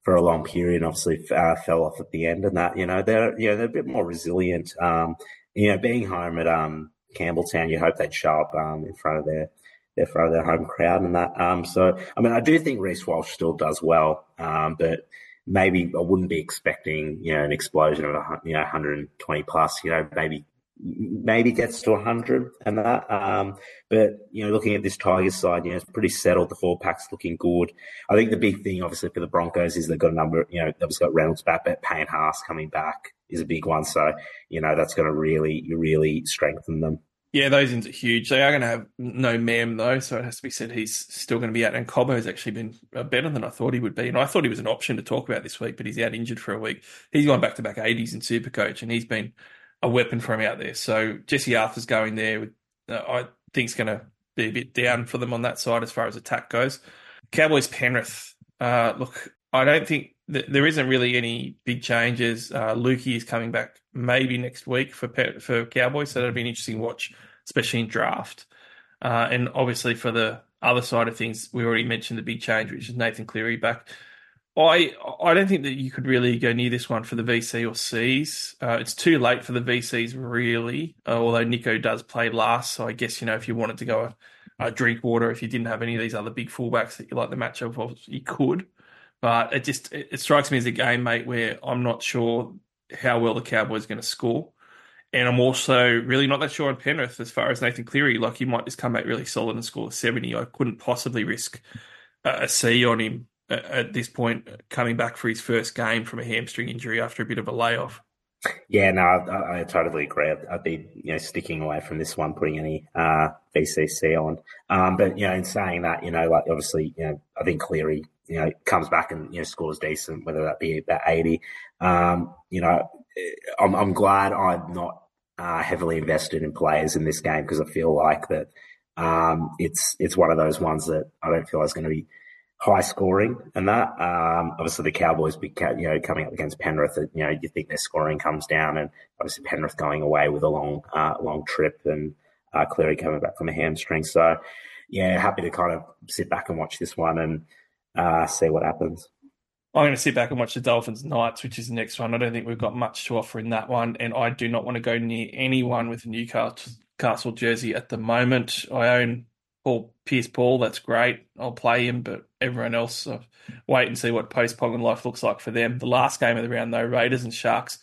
for a long period, and obviously uh, fell off at the end. And that, you know, they're you know they're a bit more resilient. Um, you know, being home at um, Campbelltown, you hope they'd show up um, in front of their in front of their home crowd and that. Um, so, I mean, I do think Reece Walsh still does well, um, but maybe I wouldn't be expecting, you know, an explosion of a, you know one hundred twenty plus. You know, maybe maybe gets to one hundred and that. Um, but, you know, looking at this Tigers side, you know, it's pretty settled. The four pack's looking good. I think the big thing, obviously, for the Broncos is they've got a number, you know, they've got Reynolds back, but Payne Haas coming back is a big one. So, you know, that's going to really, really strengthen them. Yeah, those ins are huge. They are going to have no Mam, though, so it has to be said he's still going to be out. And Cobbo has actually been better than I thought he would be. And I thought he was an option to talk about this week, but he's out injured for a week. He's gone back-to-back eighties in Supercoach, and he's been a weapon for him out there. So Jesse Arthur's going there. With, uh, I think it's going to be a bit down for them on that side as far as attack goes. Cowboys Penrith. Uh, look, I don't think that there isn't really any big changes. Uh, Lukey is coming back maybe next week for for Cowboys, so that'll be an interesting watch, especially in draft. Uh, and obviously for the other side of things, we already mentioned the big change, which is Nathan Cleary back. I I don't think that you could really go near this one for the V C or Cs. Uh, it's too late for the V Cs, really, uh, although Nico does play last. So I guess, you know, if you wanted to go a, a drink water, if you didn't have any of these other big fullbacks that you like the matchup of, you could. But it just it, it strikes me as a game, mate, where I'm not sure how well the Cowboys are going to score. And I'm also really not that sure on Penrith as far as Nathan Cleary. Like, he might just come back really solid and score seventy. I couldn't possibly risk a, a C on him at this point, coming back for his first game from a hamstring injury after a bit of a layoff. Yeah, no, I, I totally agree. I'd, I'd be, you know, sticking away from this one, putting any uh, V C C on. Um, but, you know, in saying that, you know, like obviously, you know, I think Cleary, you know, comes back and, you know, scores decent, whether that be about eighty. Um, you know, I'm, I'm glad I'm not uh, heavily invested in players in this game, because I feel like that um, it's it's one of those ones that I don't feel is going to be high scoring and that. Um, obviously the Cowboys, be, you know, coming up against Penrith, you know, you think their scoring comes down, and obviously Penrith going away with a long, uh, long trip, and uh, Cleary coming back from a hamstring. So, yeah, happy to kind of sit back and watch this one and uh, see what happens. I'm going to sit back and watch the Dolphins Knights, which is the next one. I don't think we've got much to offer in that one, and I do not want to go near anyone with a Newcastle jersey at the moment. I own Paul Pierce Paul, that's great. I'll play him, but everyone else, uh, wait and see what post-Pongan life looks like for them. The last game of the round, though, Raiders and Sharks.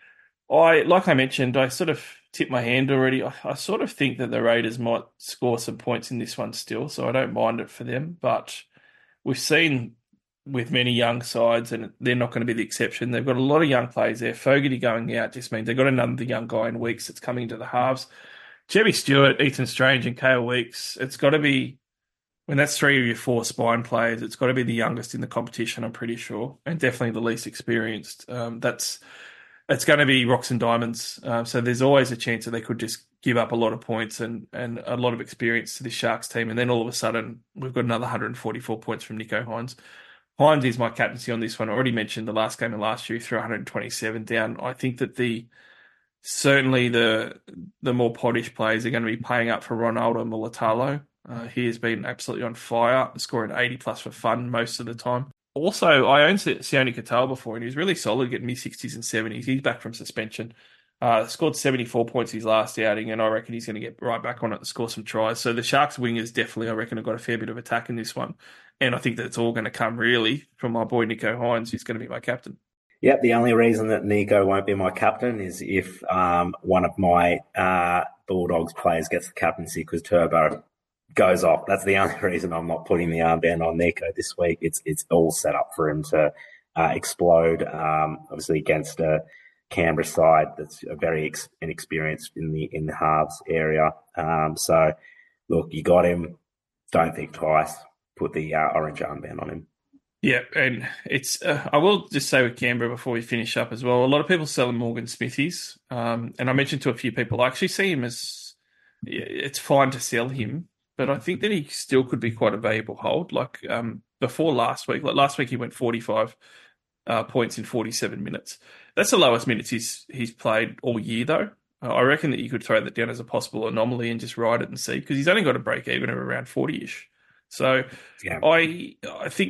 I, like I mentioned, I sort of tipped my hand already. I, I sort of think that the Raiders might score some points in this one still, so I don't mind it for them. But we've seen with many young sides, and they're not going to be the exception. They've got a lot of young players there. Fogarty going out just means they've got another young guy in Weeks that's coming into the halves. Jimmy Stewart, Ethan Strange, and Kale Weeks, it's got to be, when that's three of your four spine players, it's got to be the youngest in the competition, I'm pretty sure, and definitely the least experienced. Um, that's It's going to be rocks and diamonds. Um, so there's always a chance that they could just give up a lot of points and, and a lot of experience to this Sharks team, and then all of a sudden we've got another one hundred forty-four points from Nico Hines. Hines is my captaincy on this one. I already mentioned the last game of last year, he threw one hundred twenty-seven down. I think that the Certainly the the more polished players are going to be paying up for Ronaldo Mulatalo. Uh, he has been absolutely on fire, scoring eighty plus for fun most of the time. Also, I owned Sione Katoa before, and he was really solid, getting mid-sixties and seventies. He's back from suspension. Uh, scored seventy-four points his last outing, and I reckon he's going to get right back on it and score some tries. So the Sharks wingers definitely, I reckon, have got a fair bit of attack in this one. And I think that it's all going to come, really, from my boy Nico Hines, who's going to be my captain. Yep, the only reason that Nico won't be my captain is if um, one of my uh, Bulldogs players gets the captaincy, because Turbo goes off. That's the only reason I'm not putting the armband on Nico this week. It's it's all set up for him to uh, explode, um, obviously against a Canberra side that's very ex- inexperienced in the in the halves area. Um, so, look, you got him. Don't think twice. Put the uh, orange armband on him. Yeah, and it's. Uh, I will just say with Canberra before we finish up as well, a lot of people sell Morgan Smithies, um, and I mentioned to a few people, I actually see him as, it's fine to sell him, but I think that he still could be quite a valuable hold. Like um, before last week, like last week he went forty-five uh, points in forty-seven minutes. That's the lowest minutes he's he's played all year, though. Uh, I reckon that you could throw that down as a possible anomaly and just ride it and see, because he's only got a break even of around forty-ish. So yeah. I I think that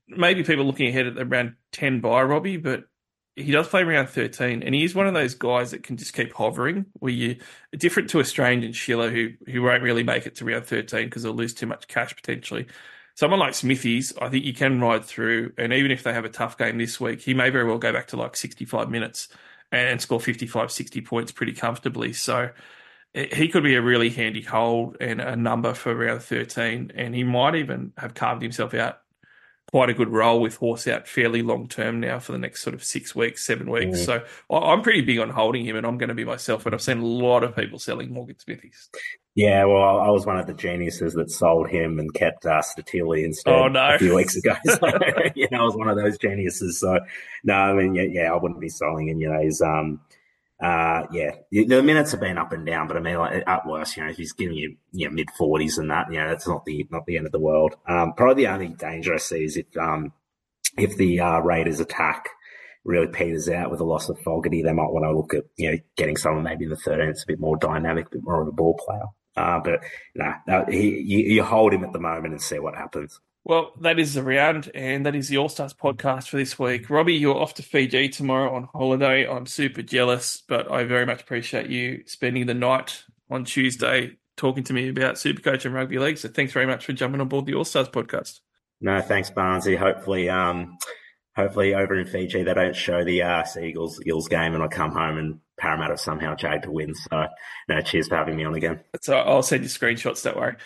maybe people looking ahead at around ten by Robbie, but he does play around thirteen, and he is one of those guys that can just keep hovering, where you different to Australian and Schiller, who who won't really make it to round thirteen because they'll lose too much cash potentially. Someone like Smithies, I think you can ride through, and even if they have a tough game this week, he may very well go back to like sixty-five minutes and score fifty-five, sixty points pretty comfortably. So he could be a really handy hold and a number for round thirteen, and he might even have carved himself out quite a good role with Horse out fairly long term now for the next sort of six weeks, seven weeks. Mm. So I'm pretty big on holding him, and I'm going to be myself, but I've seen a lot of people selling Morgan Smithies. Yeah, well, I was one of the geniuses that sold him and kept uh, Statili instead oh, no. a few weeks ago. So, you know, I was one of those geniuses. So, no, I mean, yeah, yeah I wouldn't be selling him. You know, he's, um, uh, yeah, the minutes have been up and down, but I mean, like, at worst, you know, if he's giving you, you know, mid forties and that, you know, that's not the not the end of the world. Um, probably the only danger I see is if um, if the uh, Raiders attack really peters out with the loss of Fogarty, they might want to look at, you know, getting someone maybe in the thirteenth, a bit more dynamic, a bit more of a ball player. Uh, but no, no he, you, you hold him at the moment and see what happens. Well, that is the round, and that is the All-Stars podcast for this week. Robbie, you're off to Fiji tomorrow on holiday. I'm super jealous, but I very much appreciate you spending the night on Tuesday talking to me about Supercoach and rugby league. So thanks very much for jumping on board the All-Stars podcast. No, thanks, Barnesy. Hopefully, um, hopefully over in Fiji they don't show the uh, Eagles Eagles game, and I come home and Parramatta somehow jag to win. So, no, cheers for having me on again. So I'll send you screenshots, don't worry.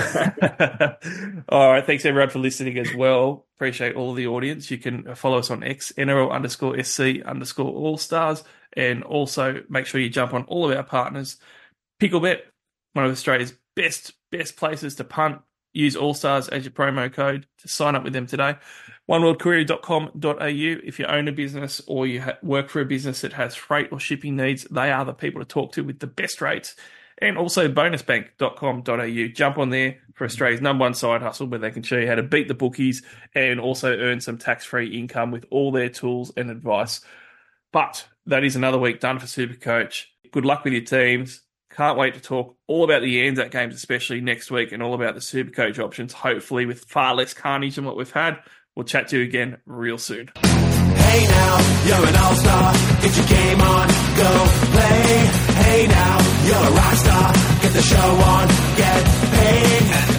All right, thanks everyone for listening as well. Appreciate all of the audience. You can follow us on X, N R L underscore SC underscore All Stars, and also make sure you jump on all of our partners. Picklebet, one of Australia's best best places to punt. Use All Stars as your promo code to sign up with them today. one world courier dot com dot a u. If you own a business or you ha- work for a business that has freight or shipping needs, they are the people to talk to with the best rates. And also bonus bank dot com dot a u. Jump on there for Australia's number one side hustle, where they can show you how to beat the bookies and also earn some tax-free income with all their tools and advice. But that is another week done for Supercoach. Good luck with your teams. Can't wait to talk all about the Anzac games, especially next week, and all about the Supercoach options, hopefully with far less carnage than what we've had. We'll chat to you again real soon. Hey now, you're an all-star, get your game on, go play. Hey now, you're a rock star, get the show on, get paid.